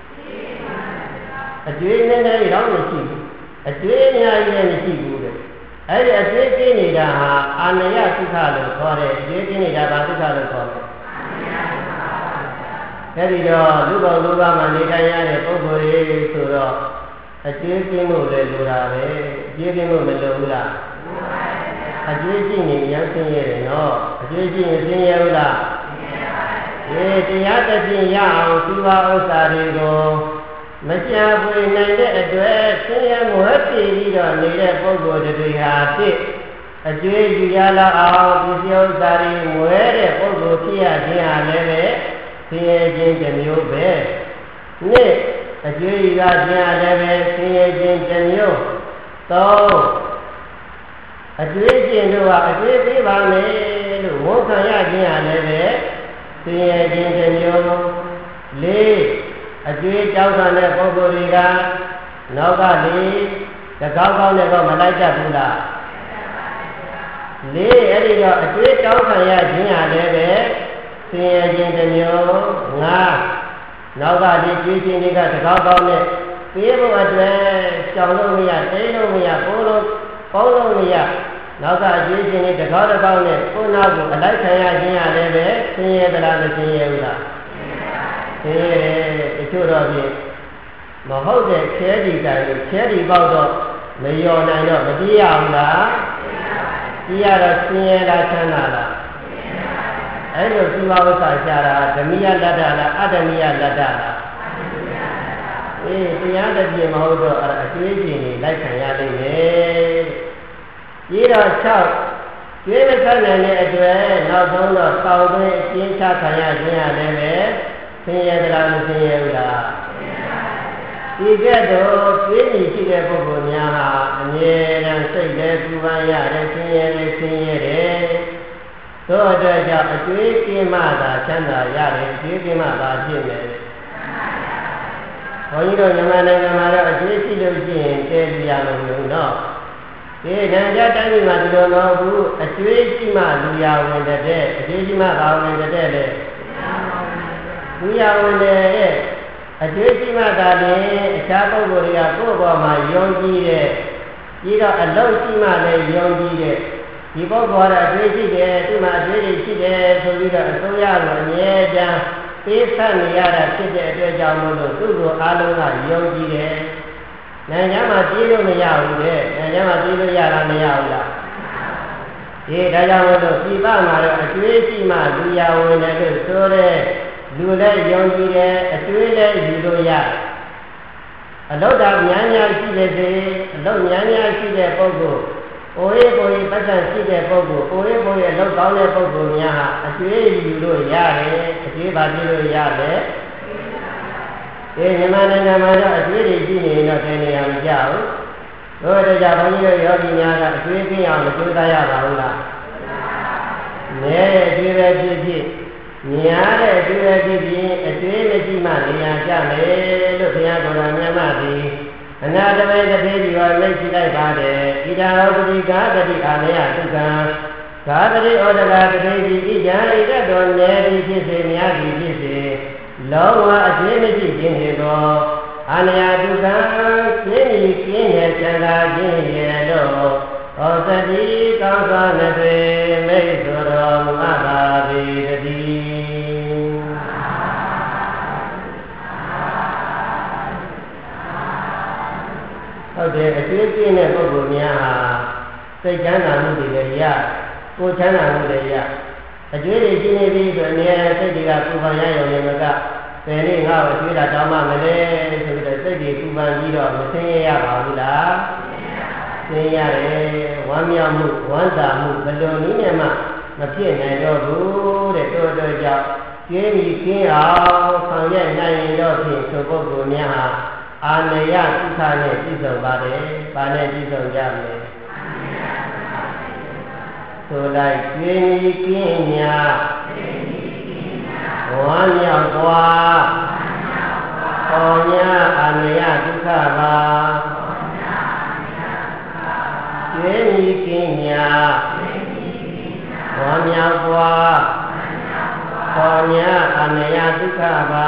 အကျွေးနည်းနည်းတော့မရှိဘူးအကျွေးအများကြီးလည်းမရှိဘူးတဲ့အဲ့ဒီအကျွေးပြင်းနေတာဟာအာနယဒုက္ခလို့ခေါ်တယ်အကျွေးပြင်းနေတာဘာဒုက္ခလို့ခေါ်တယ်အဲ့ဒီတော့လူပေါင်းလူပါးမှာနေထိုင်ရတဲ့ပုဂ္ဂိုလ်တွေဆိုတော့အကျွေးပြင်းလို့လည်းလိုတာပဲအကျွေးပြင်းလို့မလိုဘူးလားအကျွေးကြည့်နေရမ်းဆင်းရဲတယ်နော်အကျွေးကြည့်ရင်ဆင်းရဲဘူးလားအေးတရားတစ်ပြင်ရအောင်သူပါဥစ္စာတွေကိုမရှားပွေနိုင်တဲ့အတွက်ဆင်းရဲမှုဟပ်တည်ပြီးတော့နေတဲ့ပုဂ္ဂိုလ်တွေဟာတစ်အကျွေးယူရလောက်အောင်ပစ္စည်းဥစ္စာတွေဝဲတဲ့ပုဂ္ဂိုလ်ဖြစ်ရခြင်းဟာလည်းပဲဆင်းရဲခြင်းတစ်မျိုးပဲနှစ်အကျွေးယူရခြင်းဟာလည်းပဲဆင်းရဲခြင်းတစ်မျိုးသုံးအကျွေးကျင့်တို့ကအကျွေးပေးပါမယ်လို့ဝန်ခံရခြင်းဟာလည်းပဲဆင်းရဲခြင်းတစ်မျိုးလေးအကျွေးတောင်းခံတဲ့ပုဂ္ဂိုလ်တွေကနောက်ကလေတကောက်ကောက်နဲ့တော့မလိုက်တတ်ဘူးလားလေးအဲ့ဒီတော့အကျွေးတောင်းခံရခြင်းဟာလည်းပဲဆင်းရဲခြင်းတစ်မျိုးငါနောက်ကလေကျွေးခြင်းတွေကတကောက်ကောက်နဲ့ပေးဖို့အတွက်ကြောင်လို့မရတိတ်လို့မရပိုးလို့ပေါင်းလို့မရနောက်ကကျွေးခြင်းတွေတကောက်တကောက်နဲ့ကိုယ်နောက်ကိုအလိုက်ခံရခြင်းဟာလည်းပဲဆင်းရဲသလားမဆင်းရဲဘူးလားဆင်းရဲတချို့တော့ဖြင့်မဟုတ်တဲ့ခဲဒီတိုင်းကိုခဲဒီပေါက်တော့မလျော်နိုင်တော့မပြေးရဘူးလားပြေးရတော့ဆင်းရဲလားချမ်းသာလားအဲ့လိုစီမဝိသရှာတာဓမိယလတ္တလားအဓမိယလတ္တလားအေးတရားတစ်ပြေမဟုတ်တော့အဲ့အကျွေးကျင်နေလိုက်ခံရလိမ့်မယ်ပြီးတော့၆ကျွေးမဆက်နိုင်တဲ့အတွက်နောက်ဆုံးတော့စောင့်သွင်းအကျဉ်းချခံရခြင်းရလည်းပဲဆင်းရဲသလားမဆင်းရဲဘူးလားဒီကဲ့သို့ကျွေးညီရှိတဲ့ပုဂ္ဂိုလ်များဟာအမြဲတမ်းစိတ်လည်းပူပန်ရတယ်ဆင်းရဲလည်းဆင်းရဲတယ်သို့အတွက်ကြောင့်အကျွေးကိမှသာချမ်းသာရတယ်အကျွေးကိမှသာဖြစ်မယ်ဘုန်းကြီးတို့မြန်မာနိုင်ငံမှာတော့အကျွေးရှိလို့ရှိရင်တည်ပြရလို့လို့နော်ဒီနိုင်ငံတိုင်းပြည်မှာဒီလိုမဟုတ်ဘူးအကျွေးရှိမှလူရဝင်တဲ့အကျွေးရှိမှဘာဝင်တဲ့လေလူရဝင်တဲ့အကျွေးရှိမှသာလျှင်အခြားပုဂ္ဂိုလ်တွေကကိုယ့်ဘောမှာယုံကြည်တဲ့ပြီးတော့အလုံးရှိမှလည်းယုံကြည်တယ်ဒီပုဂ္ဂိုလ်ကတော့အကျွေးရှိတယ်သူ့မှာအကျွေးတွေရှိတယ်ဆိုပြီးတော့အစိုးရလိုအမြဲတမ်းပေးဆက်နေရတာဖြစ်တဲ့အတွက်ကြောင့်မို့လို့သူ့ကိုအားလုံးကယုံကြည်တယ်နိုင်ငံမှာပြေးလို့မရဘူးတဲ့နိုင်ငံမှာပြေးလို့ရတာမရဘူးလားဒီဒါကြောင့်မို့လို့ဒီပမှာတော့အကျွေးရှိမှလူရဝင်တယ်လို့ဆိုတဲ့လူလည်းယုံကြည်တယ်အကျွေးလည်းယူလို့ရအလုတ်တော်များများရှိတဲ့စေအလုတ်များများရှိတဲ့ပုဂ္ဂိုလ်အိုးရေးကိုယ်ပတ်သက်ရှိတဲ့ပုဂ္ဂိုလ်အိုးရေးကိုယ်ရဲ့လောက်ကောင်းတဲ့ပုဂ္ဂိုလ်များဟာအကျွေးယူလို့ရတယ်အကျွေးပါပြလို့ရတယ်ဒီမြန်မာနိုင်ငံမှာတော့အကျွေးတွေရှိနေရင်တော့တနေရာမကြဘူးတို့တို့ကြောင့်ဘုန်းကြီးတို့ယောဂီများကအကျွေးသိအောင်မကြိုးစားရပါဘူးလားနဲအကျွေးပဲဖြစ်ဖြစ်များတဲ့အကျွေးပဲဖြစ်ဖြစ်အကျွေးမရှိမှနေရာကြမယ်လို့ဘုရားကိုယ်တော်မြတ်မှသည်အနာတမေတတိဒီဝမိတ်ရှိလိုက်ပါတယ်ဣဒာရောပတိကာတတိအာမယသုကံဂါတတိဩဒဂါတတိဒီဣဇံဣဒတော်နေသည်ဖြစ်စေများသည်ဖြစ်စေလောဝအခြင်းမရှိခြင်းဟေသောအာနယဒုက္ခသိမိကင်းရဲ့ချမ်းသာခြင်းရဲ့လို့ဩသတိကောင်းစွာနဲ့တွင်မိတ်ဆိုတော်မူအပ်ပါပေတည်းဟုတ်တယ်အကျွေးကျင်းတဲ့ပုဂ္ဂိုလ်များဟာစိတ်ချမ်းသာမှုတွေလည်းရကိုယ်ချမ်းသာမှုလည်းရအကျွေးတွေကျင်းနေပြီဆိုရင်အစိတ်တွေကပူပန်ရရုံနဲ့မကဘယ်နေ့ငါ့ကိုအကျွေးတာတောင်းမှမလဲဆိုပြီးတော့စိတ်တွေပူပန်ပြီးတော့မသိရပါဘူးလားသိရတယ်ဝမ်းမြောက်မှုဝမ်းသာမှုဘယ်လိုနည်းနဲ့မှမဖြစ်နိုင်တော့ဘူးတဲ့တို့တို့ကြောင့်ကျင်းပြီးကျင်းအောင်ဆောင်ရွက်နိုင်ရင်တော့ဖြင့်ဆိုပုဂ္ဂိုလ်များဟာအာနယသုခနဲ့ပြည့်စုံပါတယ်။ဘာနဲ့ပြည့်စုံကြမလဲ။ဆိုလိုက်ကျင်းပြီးကျင်းညာဝမ်းမြောက်သွားပေါ်ညာအာနယသုခပါကျင်းပြီးကျင်းညာဝမ်းမြောက်သွားပေါ်ညာအာနယသုခပါ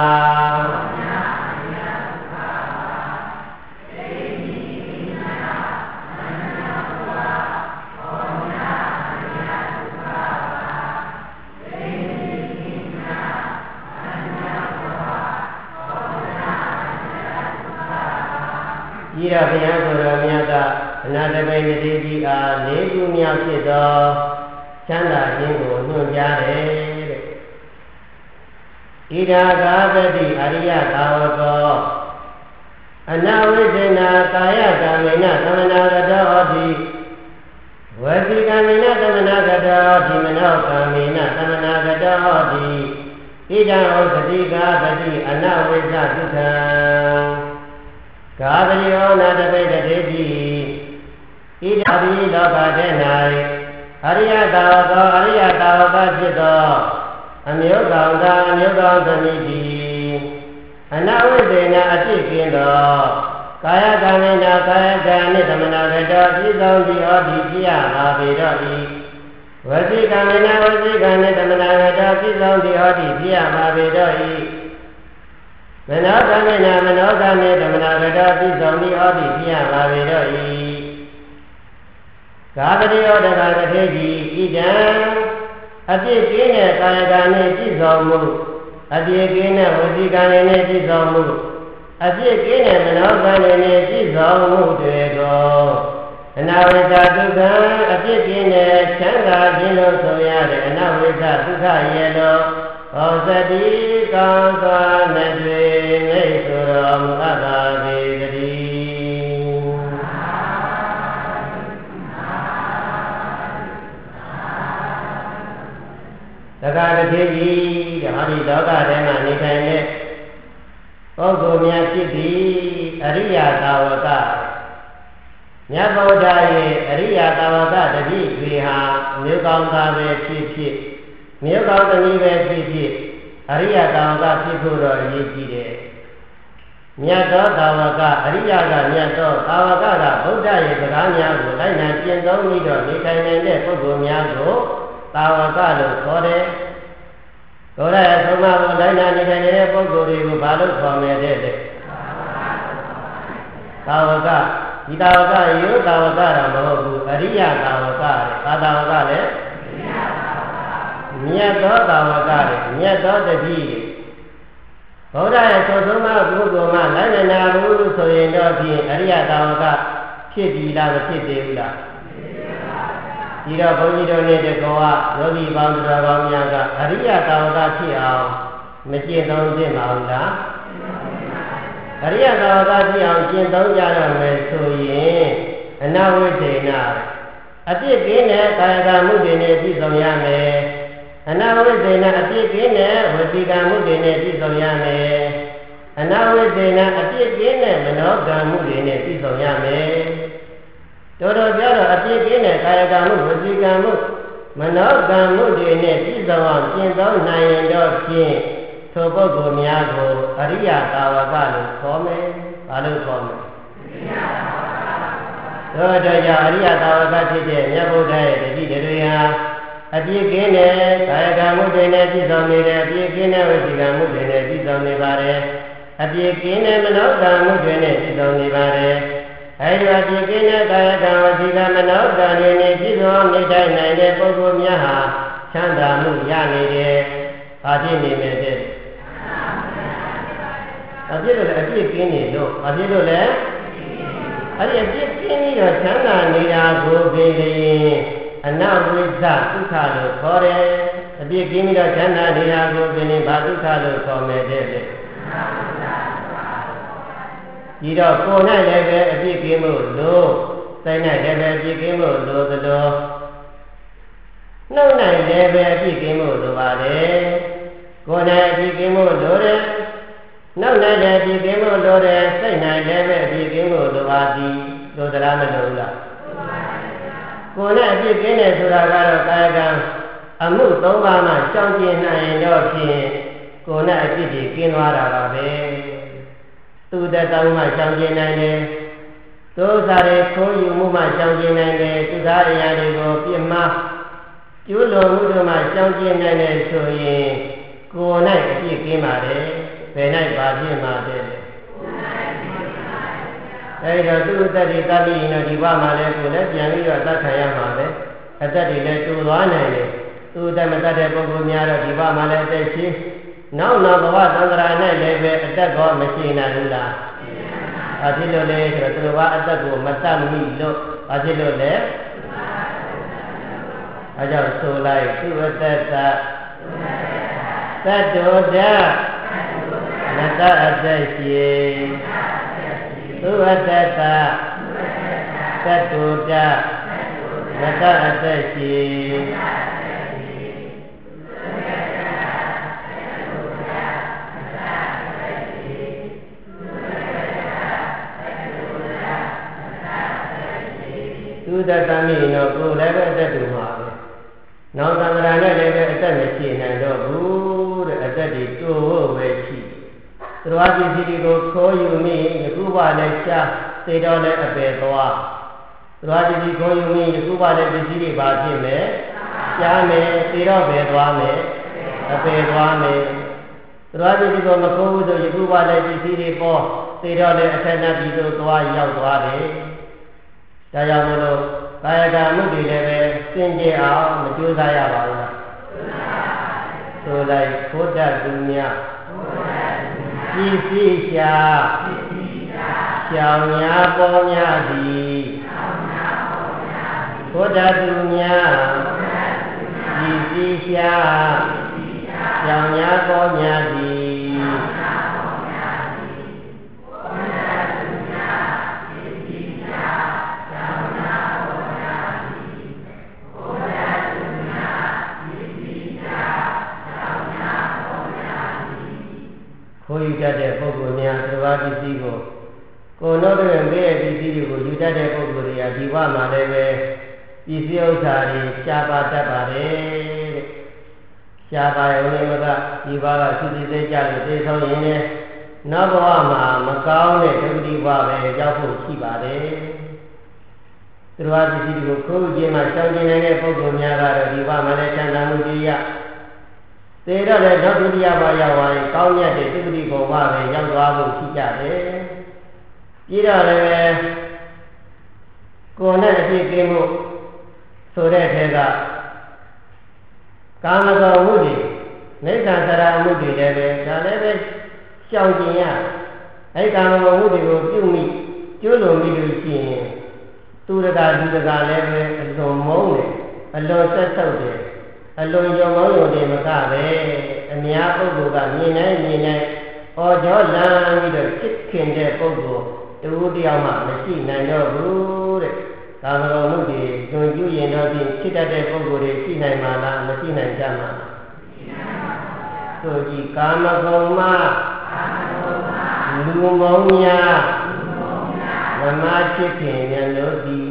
ဤရဘုရားကိုယ်တော်မြတ်ကအနာတပိတတိကြီးအားလေးခုမြောက်ဖြစ်သောချမ်းသာခြင်းကိုညွှန်ကြားတယ်တဲ့ဣဒာဂါသတိအရိယသာဝတောအနဝိဇ္ဇနာကာယကာမေနသမနာကတောဟောတိဝစီကာမေနသမနာကတောဟောတိမနောကာမေနသမနာကတောဟောတိဣဒံဩသတိကာသတိအနဝိဇ္ဇသုခံကာသရိယောနာတပိတတေတိဣဒာပိလောကထဲ၌အရိယတာဝသောအရိယတာဝကဖြစ်သောအမျိုးကောင်သာအမျိုးကောင်သမီးသည်အနဝိသေနအဖြစ်ကျင်းသောကာယကံနဲ့ကာယကံနှင့်သမနာကတောပြည့်စုံသည့်ဟောဒီပြရပါပေတော့၏ဝစီကံနဲ့ဝစီကံနှင့်သမနာကတောပြည့်စုံသည့်ဟောဒီပြရပါပေတော့၏မနောကမေနမနောကမေဓမ္မနာကတောပြည့်စုံသည့်ဟောဒီပြရပါပေတော့၏ကာပတိယောတကတထေကြီးဣဒံအပြည့်ကင်းတဲ့ကာယကံနှင့်ပြည့်စုံမှုအပြည့်ကင်းတဲ့ဝစီကံနှင့်ပြည့်စုံမှုအပြည့်ကင်းတဲ့မနောကံနှင့်ပြည့်စုံမှုတွေကိုအနာဝိဇ္ဇဒုက္ခအပြည့်ကင်းတဲ့ချမ်းသာခြင်းလို့ဆိုရတဲ့အနာဝိဇ္ဇဒုက္ခရဲ့လို့ဩသတိကောင်းစွာနဲ့တွေ့နေဆိုတော်မူအပ်ပါပေတည်းတက္ကရာတိကြီးတဲ့ဟာဒီလောကထဲမှာနေထိုင်တဲ့ပုဂ္ဂိုလ်များဖြစ်ပြီးအရိယသာဝကမြတ်ဗုဒ္ဓရဲ့အရိယသာဝကတတိတွေဟာမျိုးကောင်းသားပဲဖြစ်ဖြစ်မျိုးကောင်းသမီးပဲဖြစ်ဖြစ်အရိယသာဝကဖြစ်ဖို့တော့အရေးကြီးတယ်မြတ်သောသာဝကအရိယကမြတ်သောသာဝကကဗုဒ္ဓရဲ့စကားများကိုလိုက်နာကျင့်သုံးပြီးတော့နေထိုင်နေတဲ့ပုဂ္ဂိုလ်များကိုသာဝကလို့ခေါ်တယ်။ခေါ်တဲ့အဆုံးအမကိုလိုက်နာနေထိုင်နေတဲ့ပုဂ္ဂိုလ်တွေကိုဘာလို့ခေါ်မယ်တဲ့လဲ။သာဝကဒီတာဝကယောတာဝကတာမဟုတ်ဘူးအရိယတာဝကတဲ့ဘာတာဝကလဲမြတ်သောတာဝကတဲ့မြတ်သောတတိတဲ့ဗုဒ္ဓရဲ့သုဆုံးမဘုဂုံမှာလိုက်နေနာဘူးလို့ဆိုရင်တော့ဖြင့်အရိယတာဝကဖြစ်ပြီလားမဖြစ်သေးဘူးလားဒီတော့ဘုန်းကြီးတို့နဲ့တကောကယောဂီပေါင်းတော်ကောင်းများကအရိယတာဝကဖြစ်အောင်မကျင့်သုံးသင့်ပါဘူးလားအရိယတာဝကဖြစ်အောင်ကျင့်သုံးကြရမယ်ဆိုရင်အနဝိသေနအပြစ်ကင်းတဲ့ကာယကမှုတွေနဲ့ပြည့်စုံရမယ်အနဝိသေနအပြစ်ကင်းတဲ့ဝစီကမှုတွေနဲ့ပြည့်စုံရမယ်အနဝိသေနအပြစ်ကင်းတဲ့မနောကံမှုတွေနဲ့ပြည့်စုံရမယ်တော်တော်ပြောတော့အပြစ်ကင်းတဲ့ကာယကမှုဝစီကမှုမနောကံမှုတွေနဲ့ပြည့်စုံအောင်ကျင့်သုံးနိုင်ရင်တော့ဖြင့်ထိုပုဂ္ဂိုလ်များကိုအရိယတာဝကလို့ခေါ်မယ်။ဘာလို့ခေါ်မလဲ။သောတော်ကြောင့်အရိယတာဝကဖြစ်တဲ့မြတ်ဗုဒ္ဓရဲ့တတိတွေဟာအပြည့်ကင်းတဲ့ကာယကံမှုတွေနဲ့ပြည့်စုံနေတယ်အပြည့်ကင်းတဲ့ဝစီကံမှုတွေနဲ့ပြည့်စုံနေပါတယ်အပြည့်ကင်းတဲ့မနောကံမှုတွေနဲ့ပြည့်စုံနေပါတယ်အဲဒီအပြည့်ကင်းတဲ့ကာယကံဝစီကံမနောကံတွေနဲ့ပြည့်စုံနေထိုင်နိုင်တဲ့ပုဂ္ဂိုလ်များဟာချမ်းသာမှုရနေတယ်ဘာဖြစ်နေလဲတဲ့အပြည့်လို့လည်းအပြည့်ကင်းနေလို့အပြည့်လို့လည်းအဲ့ဒီအပြည့်ကင်းပြီးတော့ချမ်းသာနေတာကိုပင်လျင်အနဝိဇ္ဇဒုက္ခလို့ခေါ်တယ်အပြည့်ကင်းပြီးတော့ချမ်းသာနေတာကိုပင်လျင်ဘာဒုက္ခလို့ခေါ်မယ်တဲ့ဒီတော့ကိုယ်၌လည်းပဲအပြည့်ကင်းမှုလို့စိတ်၌လည်းပဲအပြည့်ကင်းမှုလို့သလိုနှုတ်၌လည်းပဲအပြည့်ကင်းမှုလိုပါတယ်ကိုယ်၌အပြည့်ကင်းမှုလိုတယ်နောက်လည်းလည်းအပြည့်ကင်းမှုလိုတယ်စိတ်၌လည်းပဲအပြည့်ကင်းမှုလိုပါသည်လိုသလားမလိုဘူးလားကိုယ်နဲ့အပြည့်ကင်းတယ်ဆိုတာကတော့ကာယကံအမှုသုံးပါးမှရှောင်ကျဉ်နိုင်ရင်တော့ဖြင့်ကိုယ်နဲ့အပြည့်ကြီးကင်းသွားတာပါပဲသူတတောင်းမှရှောင်ကျဉ်နိုင်တယ်သို့စားတွေခိုးယူမှုမှရှောင်ကျဉ်နိုင်တယ်သူသားအရာတွေကိုပြစ်မှားကျူးလွန်မှုတို့မှရှောင်ကျဉ်နိုင်တယ်ဆိုရင်ကိုယ်၌အပြည့်ကင်းပါတယ်ဘယ်၌ပါပြည့်မှာတဲ့အဲဒီတော့သူ့အသက်တွေတတ်ပြီးရင်တော့ဒီဘမှာလည်းကိုယ်လည်းပြန်ပြီးတော့တတ်ခံရမှာပဲအသက်တွေလည်းတူသွားနိုင်တယ်သူ့အသက်မတတ်တဲ့ပုဂ္ဂိုလ်များတော့ဒီဘမှာလည်းအသက်ရှိနောက်နောက်ဘဝသံဃာနဲ့လည်းပဲအသက်ကောမရှိနိုင်ဘူးလားဘာဖြစ်လို့လဲဆိုတော့သူတို့ကအသက်ကိုမတတ်မိလို့ဘာဖြစ်လို့လဲအဲကြောင့်ဆိုလိုက်သူ့အသက်သာသတ္တောဒနတအသက်ရှိသူအတ္တသတ္တုတနတအသက်ရှိသူတတ်တမ်းမိတော့ကိုယ်လည်းပဲအသက်တူမှာပဲနောက်သံဃာနဲ့လည်းပဲအသက်မရှိနိုင်တော့ဘူးတဲ့အသက်တွေတိုးဖို့ပဲရှိသူတော်ပစ္စည်းတွေကိုခိုးယူမိယခုဘလည်းရှားသိတော့လည်းအပေသွားသူတော်ပစ္စည်းခိုးယူမိယခုဘလည်းပစ္စည်းတွေပါဖြစ်မယ်ရှားမယ်သိတော့ပဲသွားမယ်အပေသွားမယ်သူတော်ပစ္စည်းကိုမခိုးဘူးဆိုယခုဘလည်းပစ္စည်းတွေပေါ်သိတော့လည်းအထက်နဲ့ပြီးတော့သွားရောက်သွားတယ်ဒါကြောင့်မလို့ကာယကံမှုတွေလည်းပဲစင်ကြယ်အောင်မကြိုးစားရပါဘူးလားဆိုလိုက်ဘုဒ္ဓသူများပစ္စည်းရှာရှောင်များပေါ်များသည်ဘုဒ္ဓသူများပစ္စည်းရှာရှောင်များပေါ်များသည်ခိုးယူတတ်တဲ့ပုဂ္ဂိုလ်များသဘာဝပစ္စည်းကိုကိုယ်တော်တွင်ပေးတဲ့ပစ္စည်းတွေကိုယူတတ်တဲ့ပုဂ္ဂိုလ်တွေကဒီဘမှာလည်းပဲပစ္စည်းဥစ္စာတွေရှားပါတတ်ပါတယ်တဲ့ရှားပါရုံနဲ့မကဒီဘကသုတိသိကြလို့သိဆုံးရင်လည်းနောက်ဘဝမှာမကောင်းတဲ့ဒုက္ခဘဝပဲရောက်ဖို့ရှိပါတယ်သဘာဝပစ္စည်းတွေကိုခိုးယူခြင်းမှာရှောင်ကျဉ်နိုင်တဲ့ပုဂ္ဂိုလ်များကတော့ဒီဘမှာလည်းချမ်းသာမှုကြည်ရသေတော့လည်းဒုတိယဘဝရောက်သွားရင်ကောင်းမြတ်တဲ့သုတိဘုံဘပဲရောက်သွားဖို့ရှိကြတယ်။ပြီးတော့လည်းကိုယ်နဲ့အပြည့်ကင်းမှုဆိုတဲ့ထဲကကာမဂုဏ်မှုတွေနိစ္စသရမှုတွေလည်းပဲဒါလည်းပဲရှောင်ကျင်ရအဲ့ကာမဂုဏ်မှုတွေကိုပြုမိကျွလို့မိလို့ရှိရင်သူတကာလူတကာလည်းပဲအလွန်မုန်းတယ်အလွန်ဆက်ဆုပ်တယ်အလွန်ယုံမောယုံတယ်မကပဲအများပုဂ္ဂိုလ်ကမြင်နိုင်မြင်နိုင်ဩကြောလမ်းပြီးတော့ချစ်ခင်တဲ့ပုဂ္ဂိုလ်တူတယောက်မှမရှိနိုင်တော့ဘူးတဲ့ကာမဂုဏ်မှုတွေကျွံကျူးရင်တော့ဖြင့်ချစ်တတ်တဲ့ပုဂ္ဂိုလ်တွေရှိနိုင်မှာလားမရှိနိုင်ကြမှာလားဆိုကြည်ကာမဂုဏ်မှလူမုံများဓမ္မချစ်ခင်ဉာဏ်တို့သည်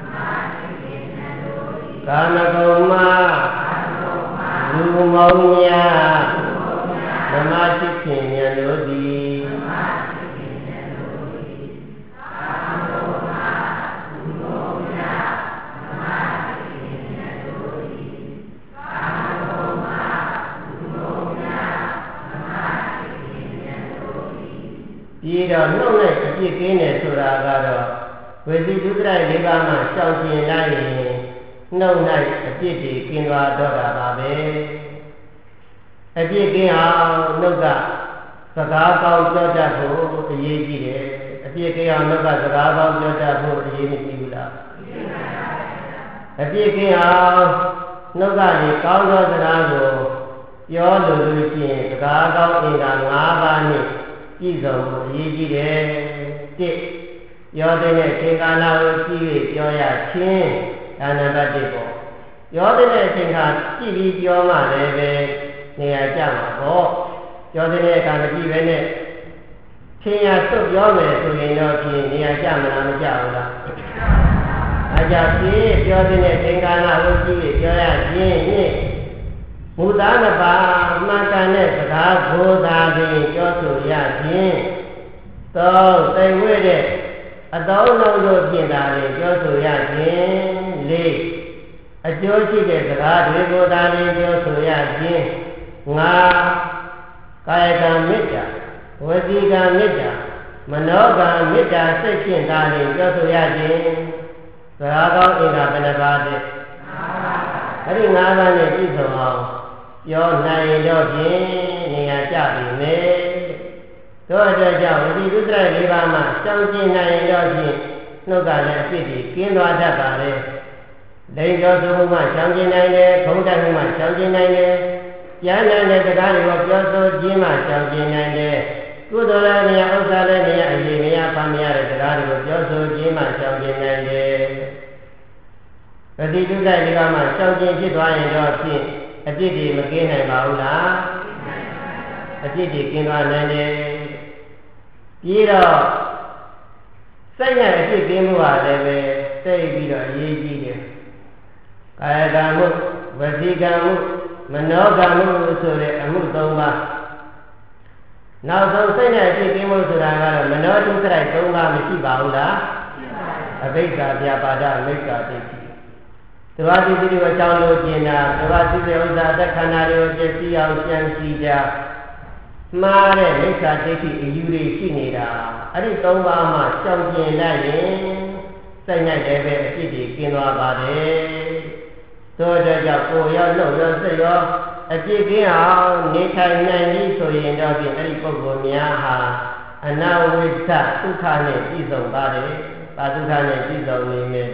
ကာမဂုဏ်မှလူမုံများဓမ္မချစ်ခင်ဉာဏ်တို့သည်ဒီတော့နှုတ်နဲ့အပြစ်ကင်းတယ်ဆိုတာကတော့ဝေစီဒုက္ခလေးပါးမှရှောင်ကျင်လိုက်ရင်နှုတ်၌အပြစ်တွေကင်းသွားတော့တာပါပဲအပြစ်ကင်းအောင်နှုတ်ကစကားကောင်းပြောတတ်ဖို့အရေးကြီးတယ်အပြစ်ကင်းအောင်နှုတ်ကစကားကောင်းပြောတတ်ဖို့အရေးမကြီးဘူးလားအပြစ်ကင်းအောင်နှုတ်ကဒီကောင်းသောစကားကိုပြောလို့လို့ရှိရင်စကားကောင်းအင်္ဂါ၅ပါးနဲ့ကြည့်ဆုံးအရေးကြီးတယ်တစ်ပြောတဲ့အချိန်ကာလကိုကြည့်ပြီးပြောရချင်းဒါနံပါတ်တစ်ပေါ့ပြောတဲ့အချိန်ကကြည့်ပြီးပြောမှလည်းပဲနေရာကျမှာပေါ့ပြောတဲ့အခါမကြည့်ပဲနဲ့ချင်းရစွတ်ပြောမယ်ဆိုရင်တော့ဖြင့်နေရာကျမလားမကျဘူးလားအကြပြည့်ပြောတဲ့အချိန်ကာလကိုကြည့်ပြီးပြောရချင်းဖြင့်မူသားနှစ်ပါးမှန်ကန်တဲ့စကားကိုသာပင်ပြောဆိုရခြင်းသောသိဝဲတဲ့အတောင်းလုံးတို့ပြင်တာတွေပြောဆိုရခြင်းလေးအကျိုးရှိတဲ့စကားတွေကိုသာပင်ပြောဆိုရခြင်းငါကာယကံမေတ္တာဝစီကံမေတ္တာမနောကံမေတ္တာစိတ်ဖြင့်သာပင်ပြောဆိုရခြင်းစကားကောင်းအင်္ဂါဘယ်နှပါးတဲ့အဲ့ဒီငါးပါးနဲ့ပြည့်စုံအောင်ပြောနိုင်တော့ဖြင့်နေရာကျပြီမယ်တို့အတွက်ကြောင့်ဝိသုဒ္ဓရလေးပါးမှာစောင့်ကြည့်နိုင်တော့ဖြင့်နှုတ်ကလည်းအဖြစ်ဒီကင်းသွားတတ်ပါလေလိန်ကြောဆိုမှုမှစောင့်ကြည့်နိုင်တယ်ခုံးတက်မှုမှစောင့်ကြည့်နိုင်တယ်ကြားနိုင်တဲ့စကားတွေကိုပြောဆိုခြင်းမှစောင့်ကြည့်နိုင်တယ်ကုသိုလ်လည်းမရဥစ္စာလည်းမရအရေးမရဖမ်းမရတဲ့စကားတွေကိုပြောဆိုခြင်းမှစောင့်ကြည့်နိုင်တယ်ဝိသုဒ္ဓရလေးပါးမှာစောင့်ကြည့်ဖြစ်သွားရင်တော့ဖြင့်အပြစ်တွေမကင်းနိုင်ပါဘူးလားအပြစ်တွေကင်းသွားနိုင်တယ်ပြီးတော့စိတ်နဲ့အပြစ်ကင်းမှုဟာလည်းပဲသိပြီးတော့အရေးကြီးတယ်ကာယကံမှုဝစီကံမှုမနောကံမှုဆိုတဲ့အမှု၃ပါးနောက်ဆုံးစိတ်နဲ့အပြစ်ကင်းမှုဆိုတာကတော့မနောတုစရိုက်၃ပါးမရှိပါဘူးလားအဘိဓါပြပါဒမိစ္ဆာဒိဋ္ဌိသဘာဝတိတိကိုကြောင်းလို့ကျင်တာသဘာဝတိဥစ္စာသက်ခန္ဓာတွေကိုပြည့်စည်အောင်ရှင်းစီကြမှားတဲ့မိစ္ဆာဒိဋ္ဌိအယူတွေရှိနေတာအဲ့ဒီသုံးပါးမှရှောင်ကျင်လိုက်ရင်စိတ်နဲ့လည်းပဲအဖြစ်ကြီးကျင်းသွားပါတယ်သို့တဲ့ကြောင့်ကိုယ်ရောနှုတ်ရောစိတ်ရောအဖြစ်ကင်းအောင်နေထိုင်နိုင်ပြီဆိုရင်တော့ဒီအဲ့ဒီပုဂ္ဂိုလ်များဟာအနာဝိသဒုက္ခနဲ့ပြည့်စုံပါတယ်ပါဒုက္ခနဲ့ပြည့်စုံနေမယ်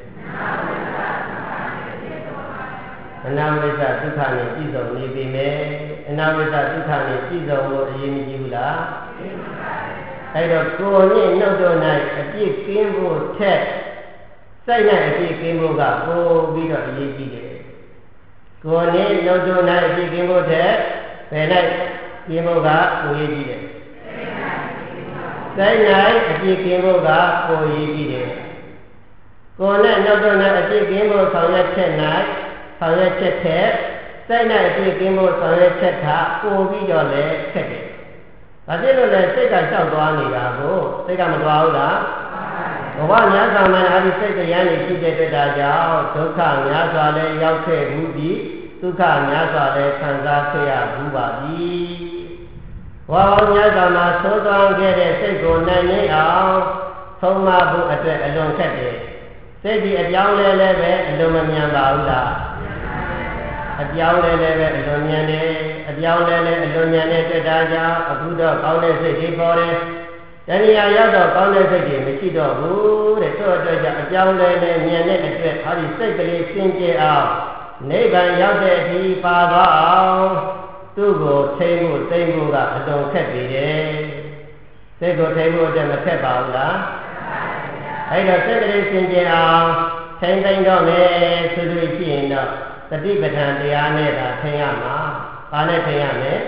တဲ့အနာဝိသဒုက္ခနဲ့ပြည့်စုံနေပြီမယ်အနာဝိသဒုက္ခနဲ့ပြည့်စုံဖို့အရေးမကြီးဘူးလားအဲ့တော့ကိုယ်နဲ့နှုတ်တို့၌အပြစ်ကင်းဖို့ထက်စိတ်နဲ့အပြစ်ကင်းဖို့ကပိုပြီးတော့အရေးကြီးတယ်ကိုယ်နဲ့နှုတ်တို့၌အပြစ်ကင်းဖို့ထက်ဘယ်၌ကင်းဖို့ကပိုရေးကြီးတယ်စိတ်၌အပြစ်ကင်းဖို့ကပိုရေးကြီးတယ်ကိုယ်နဲ့နှုတ်တို့၌အပြစ်ကင်းဖို့ဆောင်ရွက်ချက်၌ဆောင်ရွက်ချက်ထက်စိတ်နဲ့အပြည့်ကင်းဖို့ဆောင်ရွက်ချက်ကပိုပြီးတော့လည်းခက်တယ်။ဒါဖြစ်လို့လည်းစိတ်ကလျှောက်သွားနေတာကိုစိတ်ကမသွားဘူးလား။ဘဝများစွာမှာအဲ့ဒီစိတ်တရားတွေရှိတဲ့အတွက်ဒါကြောင့်ဒုက္ခများစွာလည်းရောက်ခဲ့ဘူးပြီးဒုက္ခများစွာလည်းခံစားခဲ့ရဘူးပါပြီ။ဘဝများစွာမှာသိုးသွင်းခဲ့တဲ့စိတ်ကိုနိုင်နေအောင်ဆုံးမဖို့အတွက်အလွန်ခက်တယ်။စိတ်ဒီအပြောင်းလဲလဲပဲအလိုမမြန်ပါဘူးလားအပြောင်းလဲလဲပဲအလိုမြန်တယ်အပြောင်းလဲလဲအလိုမြန်တဲ့တွေ့တာကြောင့်အခုတော့ကောင်းတဲ့စိတ်တွေပေါ်တယ်တဏှာရောက်တော့ကောင်းတဲ့စိတ်တွေမရှိတော့ဘူးတဲ့ဆိုတော့ကြောင့်အပြောင်းလဲလဲမြန်တဲ့အတွက်ဟာဒီစိတ်ကလေးစင်ကြယ်အောင်နိဗ္ဗာန်ရောက်တဲ့အထိပါသွားအောင်သူ့ကိုထိန်းဖို့သိမ့်ဖို့ကအတော်ခက်နေတယ်စိတ်ကိုထိန်းဖို့အတွက်မခက်ပါဘူးလားအဲ့တော့စိတ်ကလေးစင်ကြယ်အောင်ထိန်းသိမ်းတော့မယ်ဆိုလို့ရှိရင်တော့သတိပဋ္ဌာန်တရားနဲ့သာထိန်းရမှာဘာနဲ့ထိန်းရမလဲ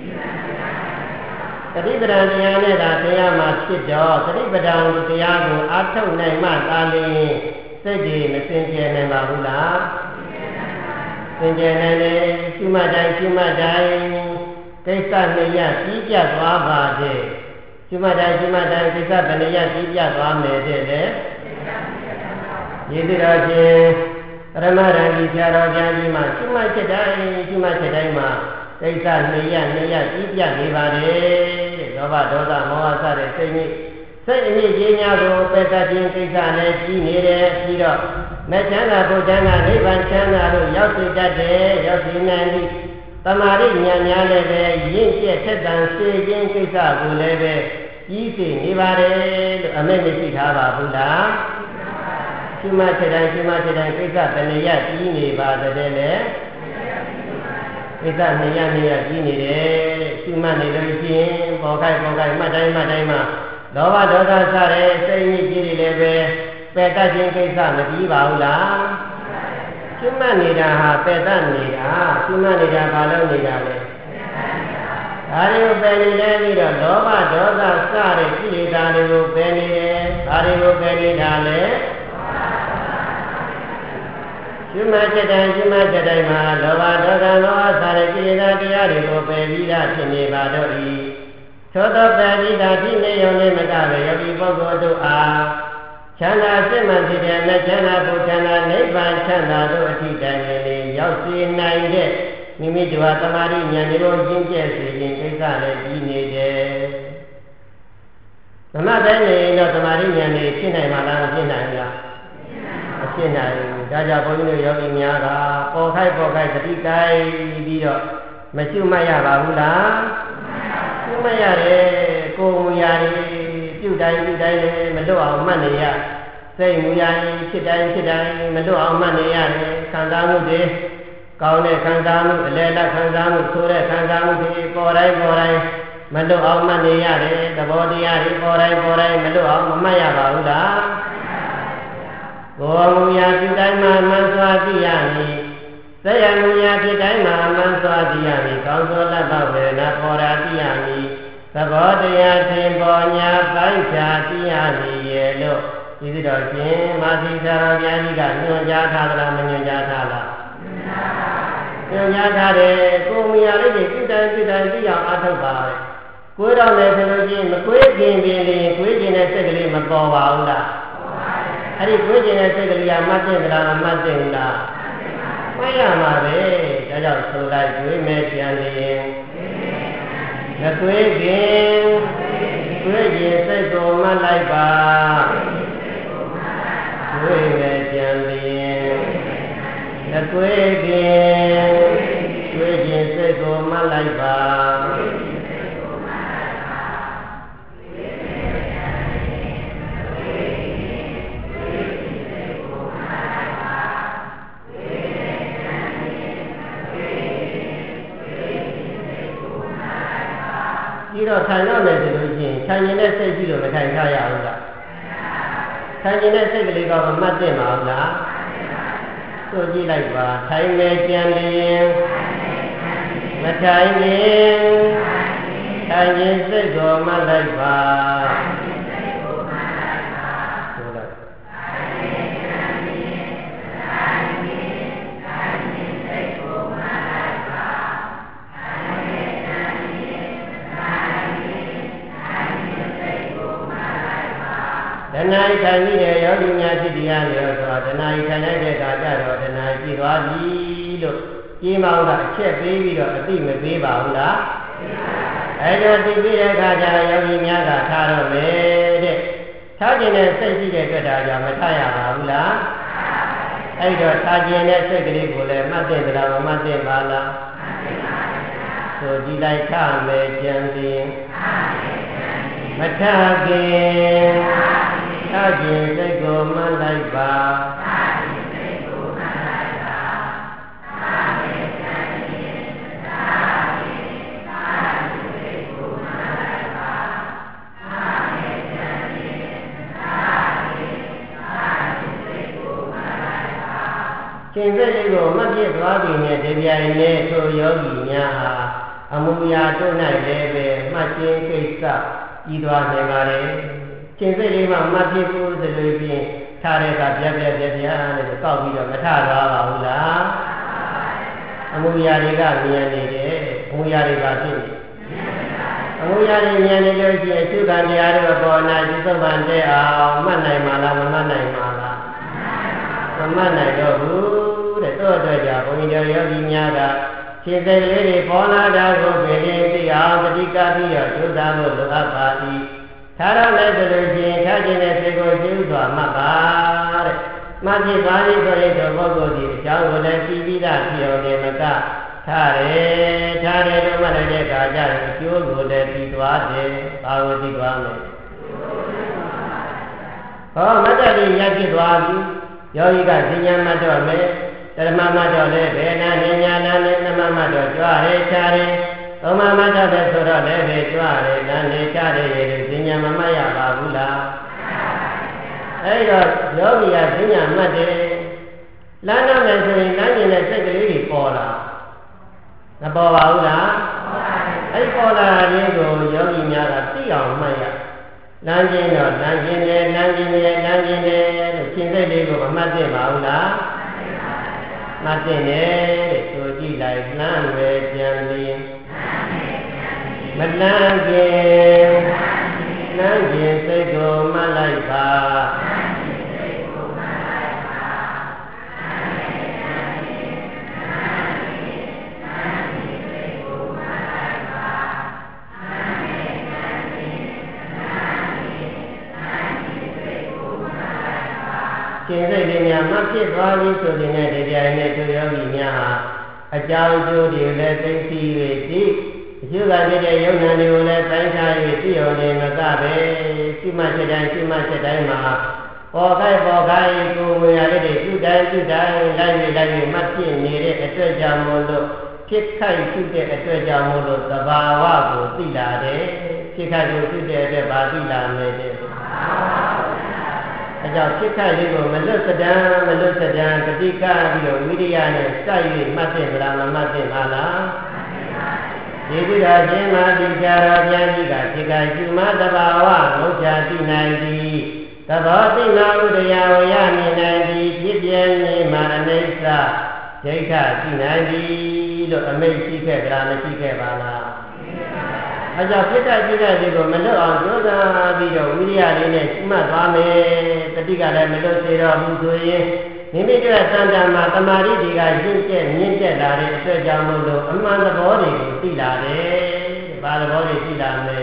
သတိပဋ္ဌာန်တရားနဲ့သာထိန်းရမှာဖြစ်တော့သတိပဋ္ဌာန်တရားကိုအားထုတ်နိုင်မှသာလျှင်စိတ်ကြီးမစင်ကြယ်နိုင်ပါဘူးလားစင်ကြယ်နိုင်တယ်ရှိမှတိုင်းရှိမှတိုင်းကိစ္စနှစ်ရကြီးပြတ်သွားပါတဲ့ရှိမှတိုင်းရှိမှတိုင်းကိစ္စဘယ်နှစ်ရကြီးပြတ်သွားမယ်တဲ့လေရည်တည်တော်ချင်းပရမရဏီဆရာတော်ကျမ်းကြီးမှာရှိမှချက်တိုင်းရှိမှချက်တိုင်းမှာကိစ္စနှစ်ရနှစ်ရကြီးပြတ်နေပါတယ်တဲ့လောဘဒေါသမောဟစတဲ့စိတ်ကြီးစိတ်အမြင့်ကြီးများကိုပယ်တတ်ခြင်းကိစ္စနဲ့ကြီးနေတယ်ပြီးတော့မချမ်းသာဘုဒ္ဓံကနိဗ္ဗာန်ချမ်းသာလို့ရောက်စေတတ်တယ်ရောက်စေနိုင်ပြီတမာရိဉာဏ်များလည်းပဲရင့်ကျက်ထက်သန်စေခြင်းကိစ္စကိုလည်းပဲကြီးစေနေပါတယ်လို့အမိန့်မရှိထားပါဘူးလားရှိမှထတိုင်းရှိမှထတိုင်းကိစ္စတဏှာကြီးနေပါတဲ့လေကိစ္စနှစ်ရနှစ်ရကြီးနေတယ်ရှိမှနေလို့ရှိရင်ပေါ်ခိုက်ပေါ်ခိုက်မှတ်တိုင်းမှတ်တိုင်းမှာလောဘဒေါသစတဲ့စိတ်ညစ်ကြေးတွေလည်းပဲပယ်တတ်ခြင်းကိစ္စမပြီးပါဘူးလားရှိမှနေတာဟာပယ်တတ်နေတာရှိမှနေတာဘာလို့နေတာလဲဒါတွေကိုပယ်နေတယ်ပြီးတော့လောဘဒေါသစတဲ့ကိလေသာတွေကိုပယ်နေတယ်ဒါတွေကိုပယ်နေတာလဲရှိမှချက်တိုင်းရှိမှချက်တိုင်းမှာလောဘဒေါသမောဟစတဲ့ကိလေသာတရားတွေကိုပယ်ပြီးသားဖြစ်နေပါတော့၏သောသောပယ်ပြီးသားဖြစ်နေုံနဲ့မကပဲယောဂီပုဂ္ဂိုလ်တို့အားချမ်းသာစိတ်မှန်ဖြစ်တဲ့မချမ်းသာဘုချမ်းသာနိဗ္ဗာန်ချမ်းသာတို့အထိတိုင်လေးရောက်စေနိုင်တဲ့မိမိတို့ဟာတမာရိဉာဏ်မျိုးရင်းကျက်စေခြင်းကိစ္စလည်းကြီးနေတယ်။သမတိုင်းနေတော့တမာရိဉာဏ်တွေဖြစ်နိုင်မှာလားမဖြစ်နိုင်ဘူးလားမဖြစ်နိုင်ဘူး။ဒါကြောင့်ဘုန်းကြီးတို့ယောဂီများကပေါ်ခိုက်ပေါ်ခိုက်သတိကိုက်ပြီးတော့မရှုမှတ်ရပါဘူးလားရှုမှတ်ရတယ်ကိုယ်မူရာတွေပြုတိုင်းပြုတိုင်းလည်းမလွတ်အောင်မှတ်နေရစိတ်မူရာကြီးဖြစ်တိုင်းဖြစ်တိုင်းမလွတ်အောင်မှတ်နေရတယ်ခံစားမှုတွေကောင်းတဲ့ခံစားမှုအလဲလက်ခံစားမှုဆိုတဲ့ခံစားမှုတွေပေါ်တိုင်းပေါ်တိုင်းမလွတ်အောင်မှတ်နေရတယ်သဘောတရားတွေပေါ်တိုင်းပေါ်တိုင်းမလွတ်အောင်မမှတ်ရပါဘူးလားကိုယ်မူရာပြုတိုင်းမှာမှန်စွာသိရမည်စိတ်မူရာဖြစ်တိုင်းမှာမှန်စွာသိရမည်ကောင်းသောလက်တော်ဝေဒနာပေါ်ရာသိရမည်သဘောတရားထင်ပေါ်ညာပိုင်းခြားသိရမည်ရဲ့လို့ဒီလိုတော့ရှင်မာသီသာတော်ဘုရားကြီးကညွှန်ကြားထားသလားမညွှန်ကြားထားလားညွှန်ကြားထားတယ်ကိုယ်မူရာလေးတွေပြုတိုင်းပြုတိုင်းသိအောင်အားထုတ်ပါပဲကိုယ်တော်လည်းဆိုလို့ချင်းမကွေးခင်ပင်လေကွေးခြင်းတဲ့စိတ်ကလေးမပေါ်ပါဘူးလားအဲ့ဒီကွေးခြင်းတဲ့စိတ်ကလေးကမှတ်တဲ့လားမမှတ်တဲ့လားမှတ်ရမှာပဲဒါကြောင့်ဆိုလိုက်ကွေးမဲ့ပြန်လေမကွေးခင်ကွေးခြင်းစိတ်ကိုမှတ်လိုက်ပါကွေးမဲ့ပြန်လေမကွေးခင်ကွေးခြင်းစိတ်ကိုမှတ်လိုက်ပါဒီတော့ထိုင်တော့မယ်ဆိုလို့ရှိရင်ထိုင်နေတဲ့စိတ်ကြီးလို့မထိုင်ကြရဘူးလားထိုင်နေတဲ့စိတ်ကလေးကမမှတ်တင်ပါဘူးလားဆိုကြည့်လိုက်ပါထိုင်နေကြံလျင်မထိုင်ရင်ထိုင်ရင်စိတ်ကိုမှတ်လိုက်ပါတဏှာထိုင်ပြီးတဲ့ယောဂီများဖြစ်တရားရောဆိုတော့တဏှာထိုင်လိုက်တဲ့အခါကျတော့တဏှာကြည့်သွားပြီလို့ကြီးမောင်ကအချက်ပေးပြီးတော့အသိမပေးပါဘူးလားအဲဒါသိပြီးတဲ့အခါကျတော့ယောဂီများကထားတော့မယ်တဲ့ထားခြင်းနဲ့စိတ်ရှိတဲ့အတွက်ဒါကြောင့်မထားရပါဘူးလားအဲ့တော့ထားခြင်းနဲ့စိတ်ကလေးကိုလည်းမှတ်တဲ့သလားမမှတ်တဲ့ပါလားဆိုကြည်လိုက်ထားမယ်ကြံစဉ်မထားခင်ထားခြင်းစိတ်ကိုမှတ်လိုက်ပါရှင်စိတ်လေးကိုမှတ်ပြသွားပြီနဲ့ဒီပြိုင်နဲ့ထိုယောဂီများဟာအမှုရာတို့၌လည်းပဲမှတ်ခြင်းကိစ္စပြီးသွားနိုင်ပါတယ်ရှင်စိတ်လေးမှမှတ်ပြဖို့ဆိုလို့ဖြင့်ထားတဲ့အခါပြပြပြပြနဲ့ကောက်ပြီးတော့မထသွားပါဘူးလားအမှုရာတွေကမြန်နေတယ်အမှုရာတွေကဖြစ်နေအမှုရာတွေမြန်နေလို့ရှိရင်သုခတရားတွေပေါ်လာဒီသုဗ္ဗံတဲ့အောင်မှတ်နိုင်မှာလားမမှတ်နိုင်မှာလားမမှတ်နိုင်တော့ဘူးတဲ့တော့တော့ကြောင့်ဘုန်းကြီးတို့ယောဂီများကခြေစိတ်လေးတွေပေါ်လာတာကိုပြင်းပြင်းသိအောင်တတိကပြီးတော့ကျူးစားဖို့လိုအပ်ပါသည်ထားရမယ်ဆိုလို့ရှိရင်ထားခြင်းနဲ့စိတ်ကိုကျူးစွာမှတ်ပါတဲ့မှတ်ဖြစ်သွားပြီဆိုရင်တော့ပုဂ္ဂိုလ်ဒီအကြောင်းကိုလည်းပြီးပြီးသားဖြစ်အောင်ဒီမကထားတယ်ထားတယ်လို့မှတ်လိုက်တဲ့အခါကျရင်အကျိုးကိုလည်းပြီးသွားတယ်ဘာကိုပြီးသွားမလဲဟောမတ္တတိရဖြစ်သွားပြီယောဂီကဉာဏ်မှတ်တော့မယ်ဓမ္မမှတ်တော့လည်းဘယ်နာဉာဏ်နာနဲ့သမမှတ်တော့ကြွားရဲချားတယ်သုံးမမှတ်တော့လည်းဆိုတော့လည်းပဲကြွားရဲနာနဲ့ချားတယ်ရေဉာဏ်မမှတ်ရပါဘူးလားအဲ့တော့ယောဂီကဉာဏ်မှတ်တယ်လမ်းတော့လည်းဆိုရင်လမ်းကျင်တဲ့စိတ်ကလေးတွေပေါ်လာမပေါ်ပါဘူးလားအဲ့ပေါ်လာခြင်းကိုယောဂီများကသိအောင်မှတ်ရလမ်းကျင်တော့လမ်းကျင်တယ်လမ်းကျင်တယ်လမ်းကျင်တယ်လို့ရှင်းစိတ်လေးကိုမမှတ်သင့်ပါဘူးလားမှတ်သင့်တယ်တဲ့ဆိုကြည့်လိုက်လမ်းဝယ်ပြန်ပြီးမလမ်းကျင်လမ်းကျင်စိတ်ကိုမှတ်လိုက်ပါရှင်စိတ်လေးများမှဖြစ်သွားပြီဆိုတဲ့နဲ့ဒီကြိုင်နဲ့သူယောဂီများဟာအကြောင်းကျိုးတွေလည်းသိသိ၍ဒီအကျိုးကဖြစ်တဲ့ယုံနာတွေကိုလည်းတိုင်းခြား၍သိအောင်နေမကပဲရှိမှချက်တိုင်းရှိမှချက်တိုင်းမှာပေါ်ခိုက်ပေါ်ခိုက်ကိုယ်ဝေရလေးတွေပြုတိုင်းပြုတိုင်းလိုက်ပြီးလိုက်ပြီးမှဖြစ်နေတဲ့အတွက်ကြောင့်မို့လို့ဖြစ်ခိုက်ရှိတဲ့အတွက်ကြောင့်မို့လို့သဘာဝကိုသိလာတယ်ဖြစ်ခိုက်ကိုသိတဲ့အတွက်ဘာသိလာလဲတဲ့အကြောင်းဖြစ်ခိုက်လေးကိုမလွတ်စဒံမလွတ်စဒံတတိကပြီးတော့ဝိရိယနဲ့စိုက်၍မှတ်တဲ့ဗလားမမှတ်တဲ့ပါလားဒီကုသိုလ်ခြင်းမှာဒီကြတော်ပြန်ကြီးကဖြစ်ခိုက်ကျူမသဘာဝဘုရားသိနိုင်သည်သဘောသိနာဥဒယဝရမြင်နိုင်သည်ဖြစ်ပြင်းနေမှာအနိစ္စဒိဋ္ဌသိနိုင်သည်လို့အမိန့်ရှိခဲ့ကြလားမရှိခဲ့ပါလားအကြောင်းဖြစ်တဲ့ဖြစ်တဲ့ဒီကိုမလွတ်အောင်ကြိုးစားပြီးတော့ဝိရိယလေးနဲ့ရှိမှတ်သွားမယ်တတိကလည်းမလွတ်စေတော့ဘူးဆိုရင်မိမိတို့ရဲ့စံတန်မှာတမာရီတွေကရင့်ကျက်မြင့်ကျက်လာတဲ့အတွက်ကြောင့်မို့လို့အမှန်သဘောတွေကိုသိလာတယ်။ဘာသဘောတွေသိလာမလဲ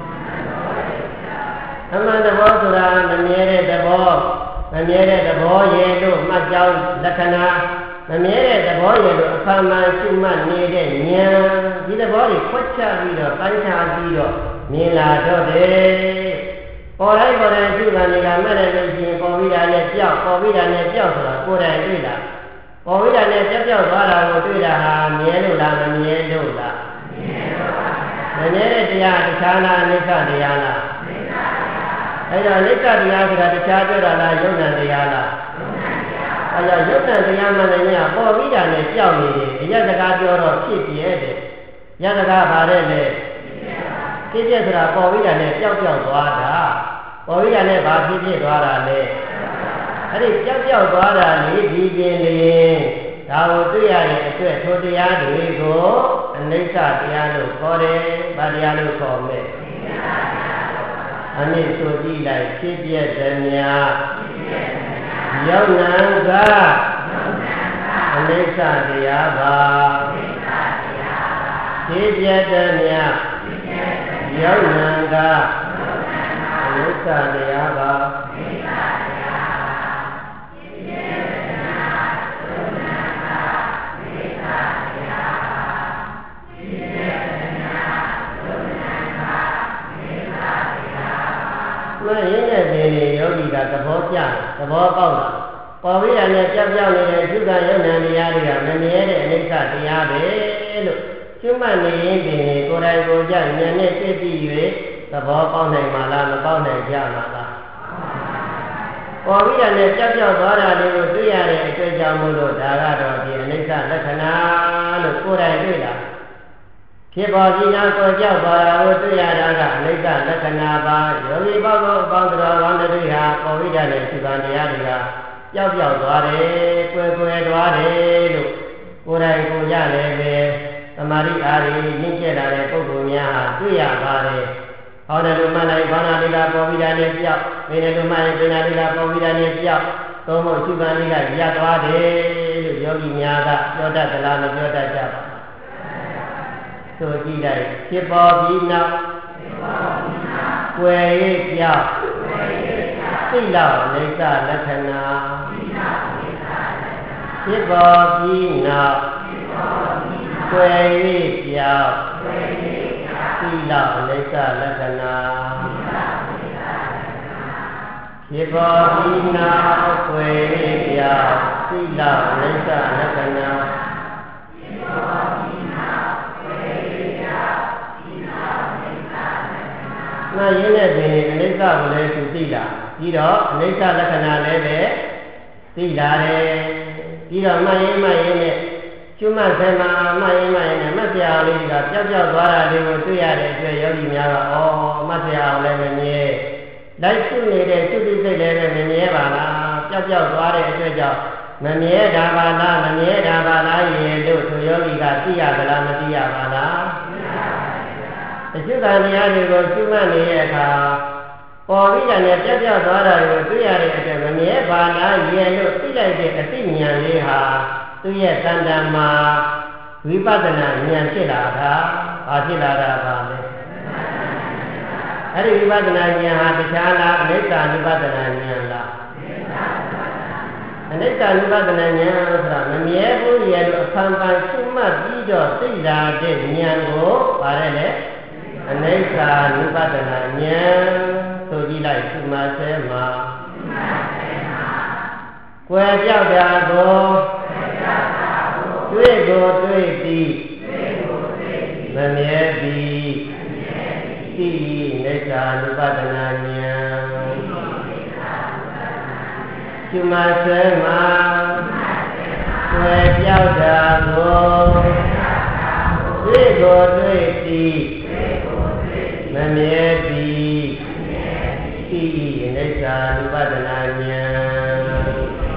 တဲ့အမှန်သဘောဆိုတာမမြဲတဲ့သဘောမမြဲတဲ့သဘောရဲ့လို့မှတ်ကြောင်းလက္ခဏာမမြဲတဲ့သဘောရဲ့လို့အခါမှရှုမှတ်နေတဲ့ဉာဏ်ဒီသဘောတွေခွက်ချပြီးတော့ပိုင်းခြားပြီးတော့မြင်လာတော့တယ်ပေါ်တိုင်းပေါ်တိုင်းရှုတာတွေကမဲ့တဲ့လို့ရှိရင်ပေါ်ပြီးတာနဲ့ကြောက်ပေါ်ပြီးတာနဲ့ကြောက်ဆိုတာကိုယ်တိုင်တွေ့တာပေါ်ပြီးတာနဲ့ကြောက်ကြောက်သွားတာကိုတွေ့တာဟာမြဲလို့လားမမြဲလို့လားမမြဲတဲ့တရားတခြားလားအနိစ္စတရားလားအဲဒါအနိစ္စတရားဆိုတာတခြားပြောတာလားယုံ nant တရားလားအဲဒါယုံ nant တရားမှလည်းညပေါ်ပြီးတာနဲ့ကြောက်နေတယ်အရက်စကားပြောတော့ဖြစ်ပြဲတယ်ရစကားပါတဲ့လေဖြစ်ပြဆိုတာပေါ်ပြီးတာနဲ့ကြောက်ကြောက်သွားတာပေါ်ပြီးတာနဲ့ဘာဖြစ်ဖြစ်သွားတာလဲအဲ့ဒီကြောက်ကြောက်သွားတာလေဒီကျင်လေဒါကိုတွေ့ရတဲ့အတွက်ထိုတရားတွေကိုအနိစ္စတရားလို့ခေါ်တယ်ဗာတရားလို့ခေါ်မယ်အနည်းဆိုကြည့်လိုက်ဖြစ်ပြတဲ့များယုံနာကအနိစ္စတရားပါဖြစ်ပြတဲ့များယုံနာကအနိစ္စစ္စတရားပါမရင်းတဲ့ခြင်းတွေယောဂီကသဘောကျသဘောပေါက်တာပေါ်ပြီးတာနဲ့ကြောက်ကြောက်နေတဲ့သုခယုံနာတရားတွေကမမြဲတဲ့အနိစ္စတရားပဲလို့ကျွတ်မှတ်နေရင်ပြင်ကိုယ်တိုင်ကိုယ်ကြဉာဏ်နဲ့သိသိ၍သဘောပေါက်နိုင်မှာလားမပေါက်နိုင်ကြမှာလားပေါ်ပြီးတာနဲ့ကြောက်ကြောက်သွားတာလေးကိုတွေ့ရတဲ့အတွေ့အကြုံမို့လို့ဒါကတော့ဒီအနိစ္စလက္ခဏာလို့ကိုယ်တိုင်တွေ့တာဖြစ်ပေါ်ပြီးနောက်ကိုကြောက်သွားတာကိုတွေ့ရတာကအနိစ္စလက္ခဏာပါယောဂီပေါင်းသောပေါင်းတော်ကောင်းတွေဟာပေါ်ပြီးတာနဲ့သုခတရားတွေကပျောက်ပျောက်သွားတယ်၊ကွယ်ကွယ်သွားတယ်လို့ကိုယ်တိုင်ကိုယ်ကြလည်းပဲသမာဓိအားဖြင့်ရင့်ကျက်လာတဲ့ပုဂ္ဂိုလ်များဟာတွေ့ရပါတယ်။ဟောတယ်လို့မှလိုက်ဘာနာလေးကပေါ်ပြီးတာနဲ့ပျောက်၊ဘယ်နဲ့လို့မှရင်ဘယ်နာလေးကပေါ်ပြီးတာနဲ့ပျောက်သုံးဖို့သုခလေးကရပ်သွားတယ်လို့ယောဂီများကပြောတတ်သလားမပြောတတ်ကြပါဘူး။ဆိုကြည့်လိုက်ဖြစ်ပေါ်ပြီးနောက်ကွယ်၍ပျောက်သိလောက်အိဋ္ဌလက္ခဏာဖြစ်ပေါ်ပြီးနောက်ကွယ်၍ပြောင်းသိလောက်အိဋ္ဌလက္ခဏာဖြစ်ပေါ်ပြီးနောက်ကွယ်၍ပြောင်းသိလောက်အိဋ္ဌလက္ခဏာမရင်းတဲ့တွင်အနိစ္စကိုလည်းသူသိလာပြီးတော့အနိစ္စလက္ခဏာလည်းပဲသိလာတယ်ပြီးတော့မှတ်ရင်မှတ်ရင်နဲ့ကျွတ်မှတ်ဆယ်မှာမှတ်ရင်မှတ်ရင်နဲ့မှတ်စရာလေးကပျောက်ပျောက်သွားတာလေးကိုတွေ့ရတဲ့အတွက်ယောဂီများကဩမှတ်စရာလည်းမမြဲလိုက်ရှုနေတဲ့ရှုတိစိတ်လည်းပဲမမြဲပါလားပျောက်ပျောက်သွားတဲ့အတွက်ကြောင့်မမြဲတာပါလားမမြဲတာပါလားရေလို့သူယောဂီကသိရသလားမသိရပါလားအရှုခံတရားတွေကိုရှုမှတ်နေတဲ့အခါပေါ်ပြီးတာနဲ့ပြတ်ပြတ်သွားတာကိုတွေ့ရတဲ့အတွက်မမြဲပါလားရေလို့သိလိုက်တဲ့အသိဉာဏ်လေးဟာသူ့ရဲ့တဏ္ဍာမှာဝိပဿနာဉာဏ်ဖြစ်လာတာဘာဖြစ်လာတာပါလဲအဲ့ဒီဝိပဿနာဉာဏ်ဟာတခြားလားအနိစ္စဝိပဿနာဉာဏ်လားအနိစ္စဝိပဿနာဉာဏ်ဆိုတာမမြဲဘူးရေလို့အဖန်ဖန်ရှုမှတ်ပြီးတော့သိလာတဲ့ဉာဏ်ကိုပါတယ်လေအနိစ္စဝိပဿနာဉာဏ်ဆိုကြည့်လိုက်ဒီမှာဆဲမှာကွယ်ပြောက်တာကိုတွေ့ကိုတွေ့သည်မမြဲသည်သိနိစ္စဝိပဿနာဉာဏ်ဒီမှာဆဲမှာကွယ်ပြောက်တာကိုတွေ့ကိုတွေ့သည်မမြဲသည်သိနိစ္စဝိပဿနာဉာဏ်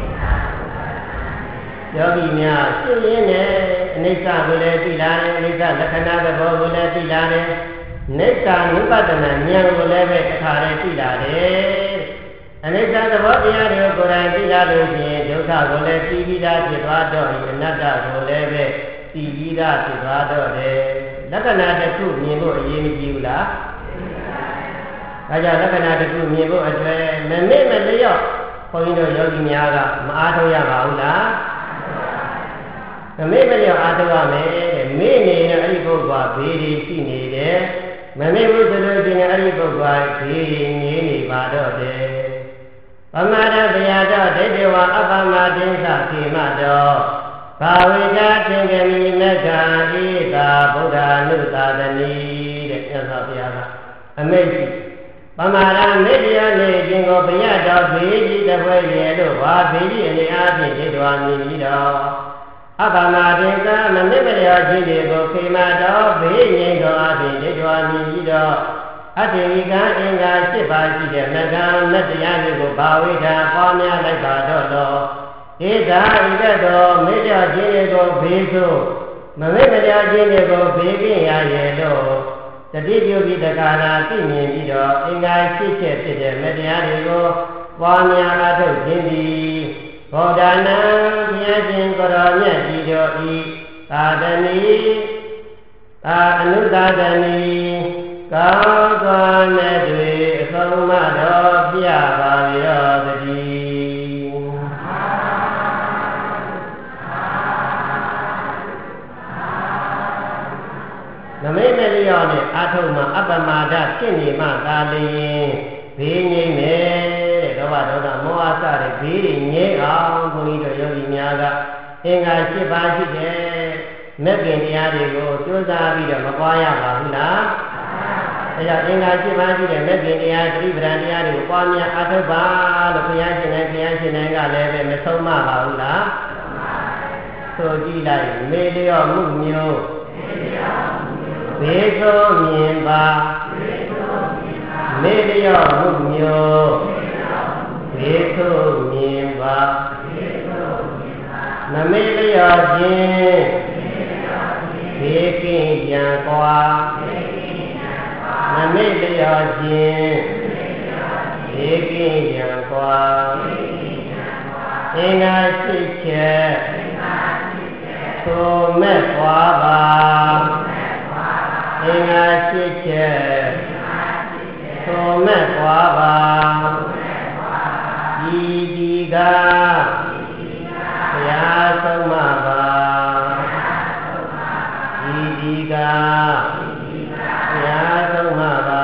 ယောဂီများရှင်းရင်းနဲ့အနိစ္စကိုလည်းသိလာတယ်အနိစ္စလက္ခဏာသဘောကိုလည်းသိလာတယ်နိစ္စဝိပဿနာဉာဏ်ကိုလည်းပဲအခါလေးသိလာတယ်အနိစ္စသဘောတရားတွေကိုယ်တိုင်သိလာလို့ရှိရင်ဒုက္ခကိုလည်းသိပြီးသားဖြစ်သွားတော့ဤအနတ္တကိုလည်းပဲသိပြီးသားဖြစ်သွားတော့တယ်လက္ခဏာတစ်ခုမြင်ဖို့အရေးမကြီးဘူးလားဒါကြောင့်လက္ခဏာတစ်ခုမြင်ဖို့အတွက်မမေ့မလျော့ဘုန်းကြီးတို့ယောဂီများကမအားထုတ်ရပါဘူးလားမမေ့မလျော့အားထုတ်ရမယ်တဲ့မေ့နေရင်အဲ့ဒီပုဂ္ဂိုလ်ဘေးတွေရှိနေတယ်မမေ့ဘူးဆိုလို့ရှိရင်အဲ့ဒီပုဂ္ဂိုလ်ဘေးတွေငြင်းနေပါတော့တယ်ပမာဒဗျာတော့ဒိဋ္ဌိဝအပ္ပမတိသခေမတော်ဘာဝေတာသင်္ကမိနဂာဣတာဗုဒ္ဓ ानु သာသနီတဲ့မြတ်စွာဘုရားကအမိန့်ပမာဒမေတ္တာနေခြင်းကိုဘုရားတော်ဘေးကြီးတပွဲရေလို့ဘာဘေးကြီးအနေအားဖြင့်ဒိဋ္ဌဝါမြည်ပြီးတော့အပ္ပမတိကမနစ်မလျော်ခြင်းတွေကိုခေမတော်ဘေးငြိမ်းတော်အားဖြင့်ဒိဋ္ဌဝါမြည်ပြီးတော့အတ္တိဝိကံအင်္ဂါ၈ပါးရှိတဲ့မဂ္ဂံမတရားတွေကိုဘာဝိတာပေါင်းများလိုက်ပါတော့တော်ဧသာဣတတော်မေတ္တာခြင်းတွေကိုဘေးဆိုမမေ့မတရားခြင်းတွေကိုဘေးကင်းရရဲ့လို့တတိပြုပြီးတက္ကနာသိမြင်ပြီးတော့အင်္ဂါ၈ချက်ဖြစ်တဲ့မတရားတွေကိုပွားများအထုတ်ခြင်းသည်ဘောဓနာဘုရားရှင်ကိုရောမြတ်ကြီးတို့ဤသာသနီသာအနုသာသနီကကောင်းစွာနဲ့တွေအဆုံးမတော်ပြပါလေတော်တည်းနမိတ်မလျော့နဲ့အာထုံမှာအပ္ပမာဒဖြစ်နေမှသာလျင်ဘေးငြိမ့်မယ်တဲ့ဒေါဘဒေါသမောဟစတဲ့ဘေးတွေငြိမ့်အောင်ဘုန်းကြီးတို့ယောဂီများကအင်္ဂါ၈ပါးရှိတယ်မဂ္ဂင်တရားတွေကိုကြိုးစားပြီးတော့မပွားရပါဘူးလားအဲကြောင့်အင်္ဂါ၈ပါးရှိတဲ့မဂ္ဂင်တရားသတိပဋ္ဌာန်တရားတွေကိုပွားများအားထုတ်ပါလို့ဘုရားရှင်နဲ့ဘုရားရှင်နဲ့ကလည်းပဲမဆုံးမပါဘူးလားဆိုကြည့်လိုက်မေလျော့မှုမျိုးဘေးဆိုးမြင်ပါမေလျော့မှုမျိုးဘေးဆိုးမြင်ပါနမေလျော့ခြင်းဘေးကင်းကြံကွာနမေလျော့ခြင်းဘေးကင်းကြံကွာအင်္ဂါရှိချက်သို့မဲ့ကွာပါအင်္ဂါရှိချက်သို့မဲ့ကွာပါဤဒီကဘုရားဆုံးမပါဤဒီကဘုရားဆုံးမပါ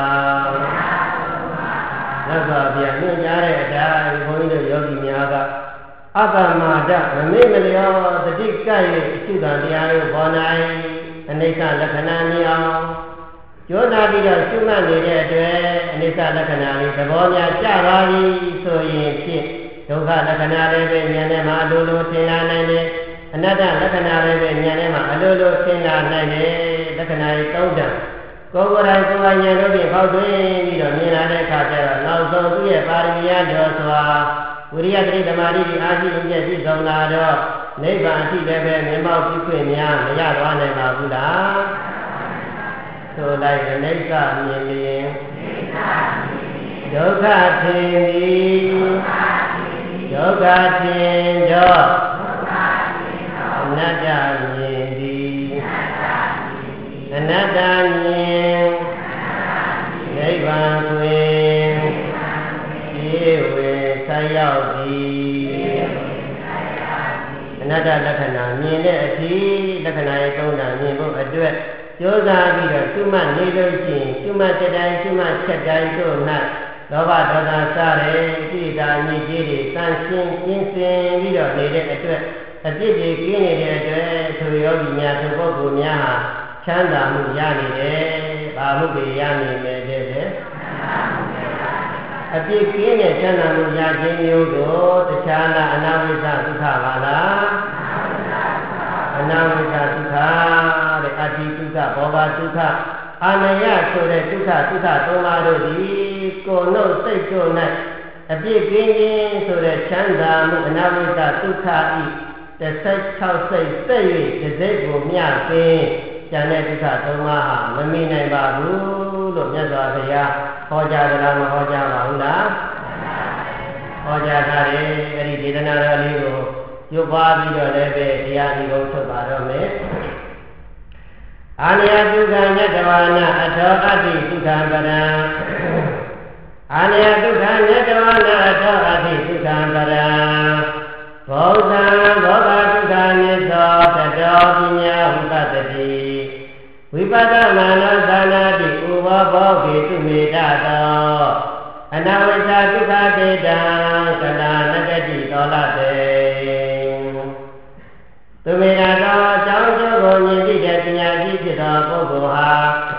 သက်စွာဘုရားညွှန်ကြားတဲ့အတိုင်းဘုန်းကြီးတို့ယောဂီများကအပ္ပမာဒမမေ့မလျောတတိကဲ့ရဲ့အကျုံတရားတို့ပေါ်နိုင်အနိစ္စလက္ခဏာမြင်အောင်ကျိုးနာပြီးတော့ရှုမှတ်နေတဲ့အတွက်အနိစ္စလက္ခဏာလေးသဘောများကျပါပြီဆိုရင်ဖြင့်ဒုက္ခလက္ခဏာလေးပဲဉာဏ်နဲ့မှအလိုလိုသင်လာနိုင်တယ်အနတ္တလက္ခဏာလေးပဲဉာဏ်နဲ့မှအလိုလိုသင်လာနိုင်တယ်လက္ခဏာလေးသုံးတန်ကိုယ်ကိုယ်တိုင်ကိုယ်ပိုင်ဉာဏ်တို့ဖြင့်ပေါက်သွင်းပြီးတော့မြင်လာတဲ့အခါကျတော့နောက်ဆုံးသူ့ရဲ့ပါရမီရတော်စွာဝိရိယတတိဓမ္မာတိအာရှိအကျက်ပြည့်စုံလာတော့နိဗ္ဗာန်အထိလည်းပဲမြင်မောက်ပြုခွင့်များမရသွားနိုင်ပါဘူးလားဆိုလိုက်အနိစ္စမြင်လျင်ဒုက္ခထင်သည်ဒုက္ခထင်တော့အနတ္တမြင်သည်အနတ္တမြင်နိဗ္ဗာန်တွင်ပြေဝေဆက်ရောက်သည်အနတ္တလက္ခဏာမြင်တဲ့အထိလက္ခဏာရဲ့သုံးတာမြင်ဖို့အတွက်ကြိုးစားပြီးတော့ရှုမှတ်နေလို့ရှိရင်ရှုမှတ်တဲ့တိုင်းရှုမှတ်ချက်တိုင်းတို့၌လောဘဒေါသစတဲ့ဣဒာမြင့်ကြီးတွေစန့်ရှင်းကျင်းစင်ပြီးတော့နေတဲ့အတွက်အပြစ်တွေကင်းနေတဲ့အတွက်သူယောဂီများသူပုဂ္ဂိုလ်များဟာချမ်းသာမှုရနေတယ်။ဘာမှုတွေရနေလဲတဲ့လေအပြစ်ကင်းတဲ့ချမ်းသာမှုရခြင်းမျိုးကိုတခြားလားအနာဝိဇ္ဇဒုက္ခပါလားအနာဝိဇ္ဇဒုက္ခတဲ့အတ္တိဒုက္ခဘောဂဒုက္ခအာနယဆိုတဲ့ဒုက္ခဒုက္ခသုံးပါးတို့သည်ကိုယ်နှုတ်စိတ်တို့၌အပြစ်ကင်းခြင်းဆိုတဲ့ချမ်းသာမှုအနာဝိဇ္ဇဒုက္ခဤတစ်စိတ်၆စိတ်သက်၍တစ်စိတ်ကိုမျှပင်ကျန်တဲ့ဒုက္ခသုံးပါးဟာမမိနိုင်ပါဘူးလို့မြတ်စွာဘုရားဟောကြားကြလားမဟောကြားပါဘူးလားဟောကြားထားတယ်အဲ့ဒီဒေသနာတော်လေးကိုရုပ်ပွားပြီးတော့လည်းပဲတရားဒီကိုထုတ်ပါတော့မယ်အာနယဒုက္ခညတဝနာအထောအတ္တိဒုက္ခပရံအာနယဒုက္ခညတဝနာအထောအတ္တိဒုက္ခပရံဘောဓံဘောဂဒုက္ခနိသောတတောပညာဝိပတ္တိဝိပဿနာနောသာနာတိဥပဘောဂေတုမေတ္တောအနဝိဇ္ဇဒုက္ခတေတံကလာနဂတိတောလတေသူမေတ္တောအကြောင်းကျိုးကိုမြင်သိတဲ့ပညာရှိဖြစ်သောပုဂ္ဂိုလ်ဟာ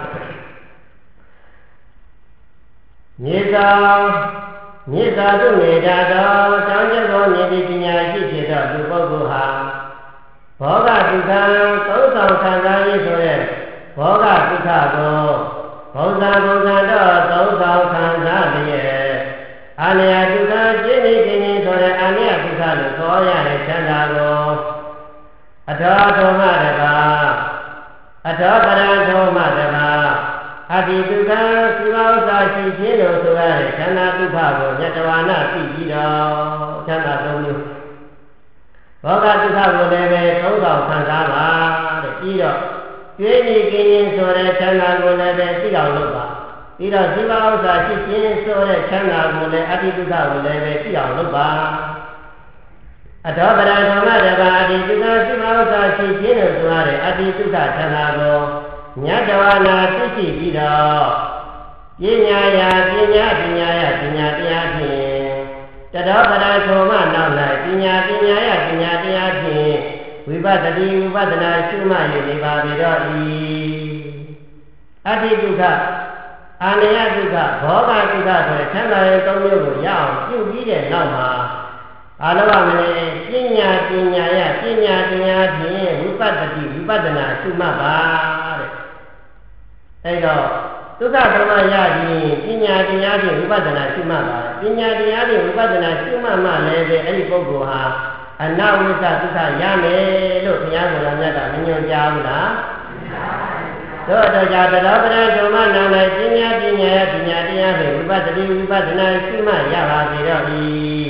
မြေသောမြေသာသူမေတ္တောအကြောင်းကျိုးကိုမြင်သိပညာရှိဖြစ်သောသူပုဂ္ဂိုလ်ဟာဘောဂဒုက္ခသုံးဆောင်ခံစားရဆိုတဲ့ဘောဂဒုက္ခကိုဘုဇာဘုဇာတော့သုံးဆောင်ခံစားလျက်အာနယဒုက္ခကျင့်နေခြင်းဆိုတဲ့အာနယဒုက္ခလို့ခေါ်ရတဲ့ချမ်းသာကိုအထောထောမတကားအထောပရံထောမတကားအတ္တိဒုက္ခစီဝဥစ္စာရှိခြင်းလို့ဆိုရတဲ့ချမ်းသာဒုက္ခကိုညတဝါနာသိပြီးတော့ချမ်းသာသုံးမျိုးဘောဂဒုက္ခကိုလည်းပဲသုံးဆောင်ခံစားပါတဲ့ပြီးတော့ကျွေးနေခြင်းဆိုတဲ့ချမ်းသာကိုလည်းပဲသိအောင်လုပ်ပါပြီးတော့ဒီပါဥစ္စာရှိခြင်းဆိုတဲ့ချမ်းသာကိုလည်းအတ္တိဒုက္ခကိုလည်းပဲသိအောင်လုပ်ပါအထောပရဓမ္မတဘာအတ္တိဒုက္ခဒီပါဥစ္စာရှိခြင်းလို့ဆိုရတဲ့အတ္တိဒုက္ခချမ်းသာကိုညတဝနာသိရှိပြီးတော့ပညာယာပညာပညာယပညာတရားဖြင့်တတော်ပရထောမနောက်၌ပညာပညာယပညာတရားဖြင့်ဝိပဿတိဝိပဿနာရှုမှတ်၍နေပါပြီတော့ဤအတ္တိဒုက္ခအာနယဒုက္ခဘောဂဒုက္ခဆိုတဲ့ချမ်းသာရဲ့သုံးမျိုးကိုရအောင်ပြုပြီးတဲ့နောက်မှာအာလဝမနေပညာပညာယပညာတရားဖြင့်ဝိပဿတိဝိပဿနာရှုမှတ်ပါတဲ့အဲတော့ဒုက္ခသမယခြင်းပညာတရားဖြင့်ဝိပဿနာရှုမှတ်ပါပညာတရားဖြင့်ဝိပဿနာရှုမှတ်မှလည်းပဲအဲ့ဒီပုဂ္ဂိုလ်ဟာအနဝိသဒုက္ခရမယ်လို့ဘုရားကိုယ်တော်မြတ်ကမညွှန်ကြားဘူးလားသောတောကြတတော်ပရဓမ္မနာ၌ပညာပညာယပညာတရားဖြင့်ဝိပဿတိဝိပဿနာရှုမှတ်ရပါစေတော့ဤ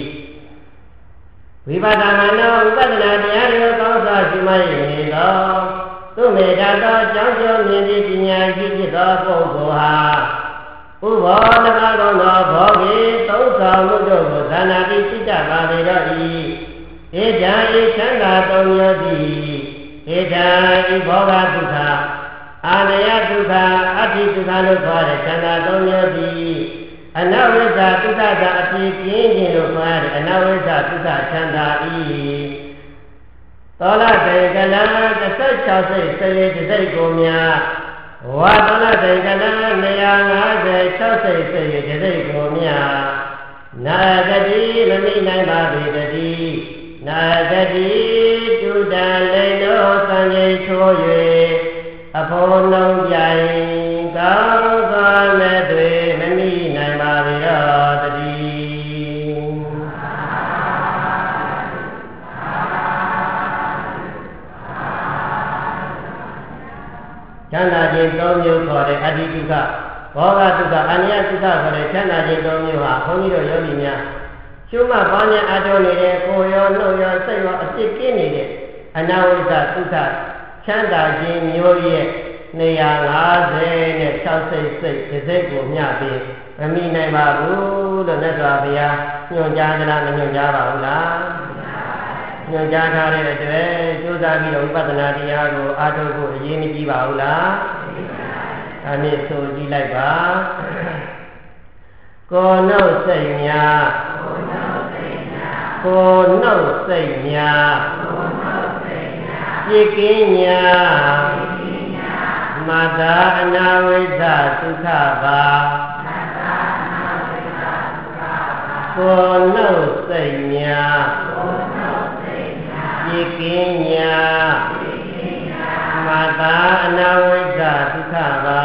ဝိပဿနာနောဝိပဿနာတရားကိုကောင်းစွာရှုမှတ်၍နေသောသူမေတ္တာသောကြောင့်ကြောင့်မြင်သည့်ပညာရှိဖြစ်သောပုဂ္ဂိုလ်ဟာဥဘောနဘာကောင်းသောဘောဂေသုံးဆောင်မှုတို့ကိုသာနာတိစိတ္တပါပေတော့ဤဧတံဤချမ်းသာသုံးမျိုးသည်ဧတံဤဘောဂဒုက္ခအာနယဒုက္ခအတ္တိဒုက္ခလို့ခေါ်တဲ့ချမ်းသာသုံးမျိုးသည်အနဝိဇ္ဇဒုက္ခကအဖြစ်ပြင်းခြင်းလို့ခေါ်တဲ့အနဝိဇ္ဇဒုက္ခချမ်းသာဤသောလတေကလံတစ်ဆက်၆စိတ်စေတစိတ်ကိုများဝါသောလတေကလံ၂၅၆စိတ်စေတစိတ်ကိုများနာဂတိမမိနိုင်ပါပေတည်းနာဂတိတုတံလိန်တို့သံဃိထိုး၍အဖို့လုံးပြိုင်ကောင်းစွာမဲ့တွေမမိနိုင်ပါပေတော့တည်းချမ်းသာခြင်းသုံးမျိုးခေါ်တဲ့အတ္တိဒုက္ခဘောဂဒုက္ခအနိယဒုက္ခခေါ်တဲ့ချမ်းသာခြင်းသုံးမျိုးဟာဘုန်းကြီးတို့ယောဂီများရှုမှတ်ပါးများအားထုတ်နေတဲ့ကိုယ်ရောနှုတ်ရောစိတ်ရောအဖြစ်ကင်းနေတဲ့အနဝိဇ္ဇဒုက္ခချမ်းသာခြင်းမျိုးရဲ့၂၅၀နဲ့၆စိတ်စိတ်ဒီစိတ်ကိုမျှပြီးမမိနိုင်ပါဘူးလို့မြတ်စွာဘုရားညွှန်ကြားကြလားမညွှန်ကြားပါဘူးလားညွှန်ကြားထားတဲ့အတွက်ကြိုးစားပြီးတော့ဝိပဿနာတရားကိုအားထုတ်ဖို့အရေးမကြီးပါဘူးလားဒါနဲ့ဆိုကြည့်လိုက်ပါကိုယ်နှုတ်စိတ်များကိုယ်နှုတ်စိတ်များပြည့်ကင်းညာမတာအနာဝိဇ္ဇဒုက္ခပါကိုယ်နှုတ်စိတ်များပြည့်ကင်းညာမတာအနာဝိဇ္ဇဒုက္ခပါ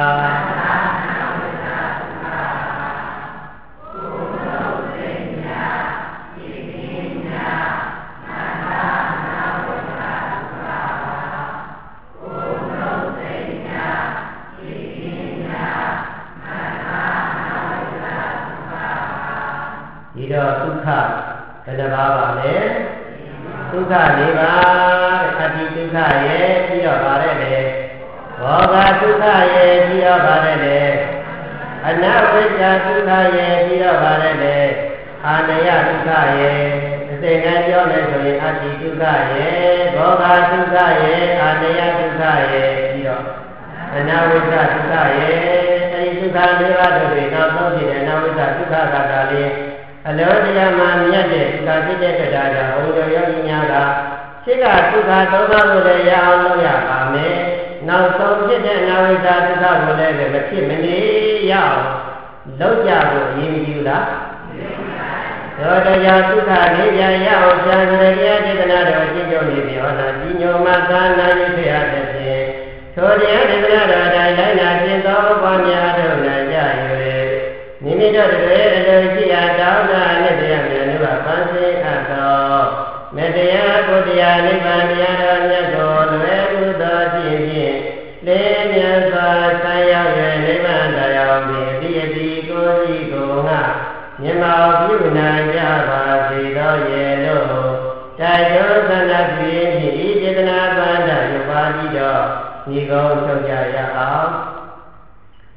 ဒီတော့ဒုက္ခဘယ်နှပါးပါလဲဒုက္ခ၄ပါးအတ္တိဒုက္ခရဲ့ပြီးတော့ဗါတဲ့လေဘောဂဒုက္ခရဲ့ပြီးတော့ဗါတဲ့လေအနဝိဇ္ဇဒုက္ခရဲ့ပြီးတော့ဗါတဲ့လေအာနယဒုက္ခရဲ့အစိမ်နဲ့ပြောမယ်ဆိုရင်အတ္တိဒုက္ခရဲ့ဘောဂဒုက္ခရဲ့အာနယဒုက္ခရဲ့ပြီးတော့အနဝိဇ္ဇဒုက္ခရဲ့အဲဒီဒုက္ခ၄ပါးတို့တွေနောက်ဆုံးဖြစ်တဲ့အနဝိဇ္ဇဒုက္ခကတာလေးအလောတရားမှာမြတ်တဲ့ဒုက္ခဖြစ်တဲ့တရားကဘုံတော်ယောဂီများကရှိကဒုက္ခသုံးပါးကိုလည်းရအောင်လုပ်ရပါမယ်။နောက်ဆုံးဖြစ်တဲ့အနာဝိဇ္ဇဒုက္ခကိုလည်းမဖြစ်မနေရအောင်လုပ်ကြဖို့အရေးမကြီးဘူးလား။သောတရားဒုက္ခလေးပြရအောင်ဆရာစရတရားဒေသနာတော်အချင်းချုပ်နေပြီဟောတာဒီညိုမသာနာရေးဖြစ်ရတဲ့ဖြင့်ထိုတရားဒေသနာတော်တိုင်းလိုက်နာကျင့်သောပွားများတို့လည်းကြ၍မိမိတို့တွေအလိုရှိရာတောင်းတာနဲ့တရားများတို့ကပန်းစင်းအပ်သောမေတ္တရားကိုတရားနိဗ္ဗာန်တရားတော်မြတ်ကိုလွယ်ကူသောဖြင့်ဖြင့်လေးမြတ်စွာဆက်ရောက်၍နိဗ္ဗာန်တရားပြီးအတိအတိကိုယ်စီကိုငါမြတ်မောပြုနိုင်ကြပါစေသောရဲ့လို့တိုက်တွန်းသန္တာပြု၏ဤစေတနာပန္နရုပ်ပါတိတော်ညီကုန်းချုပ်ကြရအောင်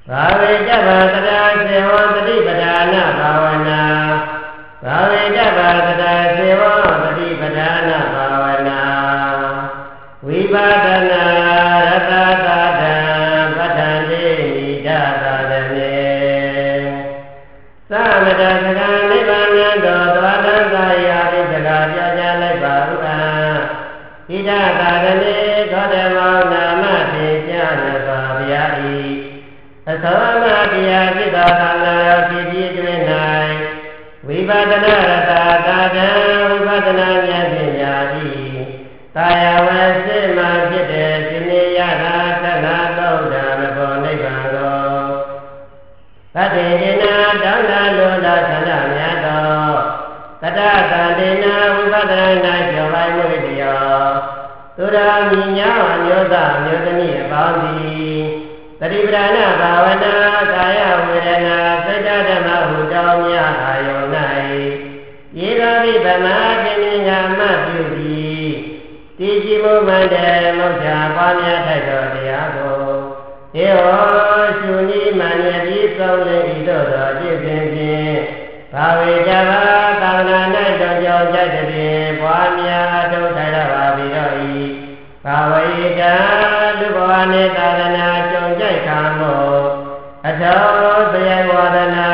ဘာဝေတဗ္ဗတရာစေဝတတိပဒါနာဘာဝနာဘာဝေတဗ္ဗတရာစေဝတတိပဒါနာဘာဝနာဝိပါဒနာရတသာတံပဋ္ဌာန်တိနိဒသာရမေသမတသကံနိဗ္ဗာန်တောသွားတံသာယာတိစကားပြောကြလိုက်ပါဥက္ကံဣဒသာရမေသောဓမောနာမတိကျနသောဗျာဤအသောမတရားဖြစ်သောသံဃာဖြစ်ပြီးတွင်၌ဝိပဿနာရတသာတံဝိပဿနာဉာဏ်ဖြင့်ယာတိတာယဝေစေမဖြစ်တဲ့ရှင်နေရတာသက္ကာသောတာမဘောနိဗ္ဗာန်ကိုသတ္တေတိနာတောင်းတာလိုတာဆန္ဒများသောတတ္တသန္တေနာဝိပဿနာ၌ကျော်ပိုင်းမှုတယောသူရာမိညာအမျိုးသားအမျိုးသမီးအပေါင်းသည်သတိပဋ္ဌာန်ဘာဝနာကာယဝေဒနာစိတ်ဓမ္မဟုတောင်းများအာယုန်၌ယေသောဝိဗမာတိမြင်ငါမပြုသည်တည်ကြည်မှုမှန်တဲ့မောက္ခပွားများထိုက်သောတရားကိုဧဝံရှုနိမန္ယတိဆုံးလေဤသို့သောပြည့်စုံခြင်းဘာဝေတဘာသာဝနာ၌တောင်းကြောင်းကြတဲ့ဖြင့်ပွားများထုတ်ထိုက်ရပါပြီတော့ဤဘာဝေတလူဘဝနှင့်သာသနာကြုံကြိုက်ခံမှုအထောတရားဝါဒနာ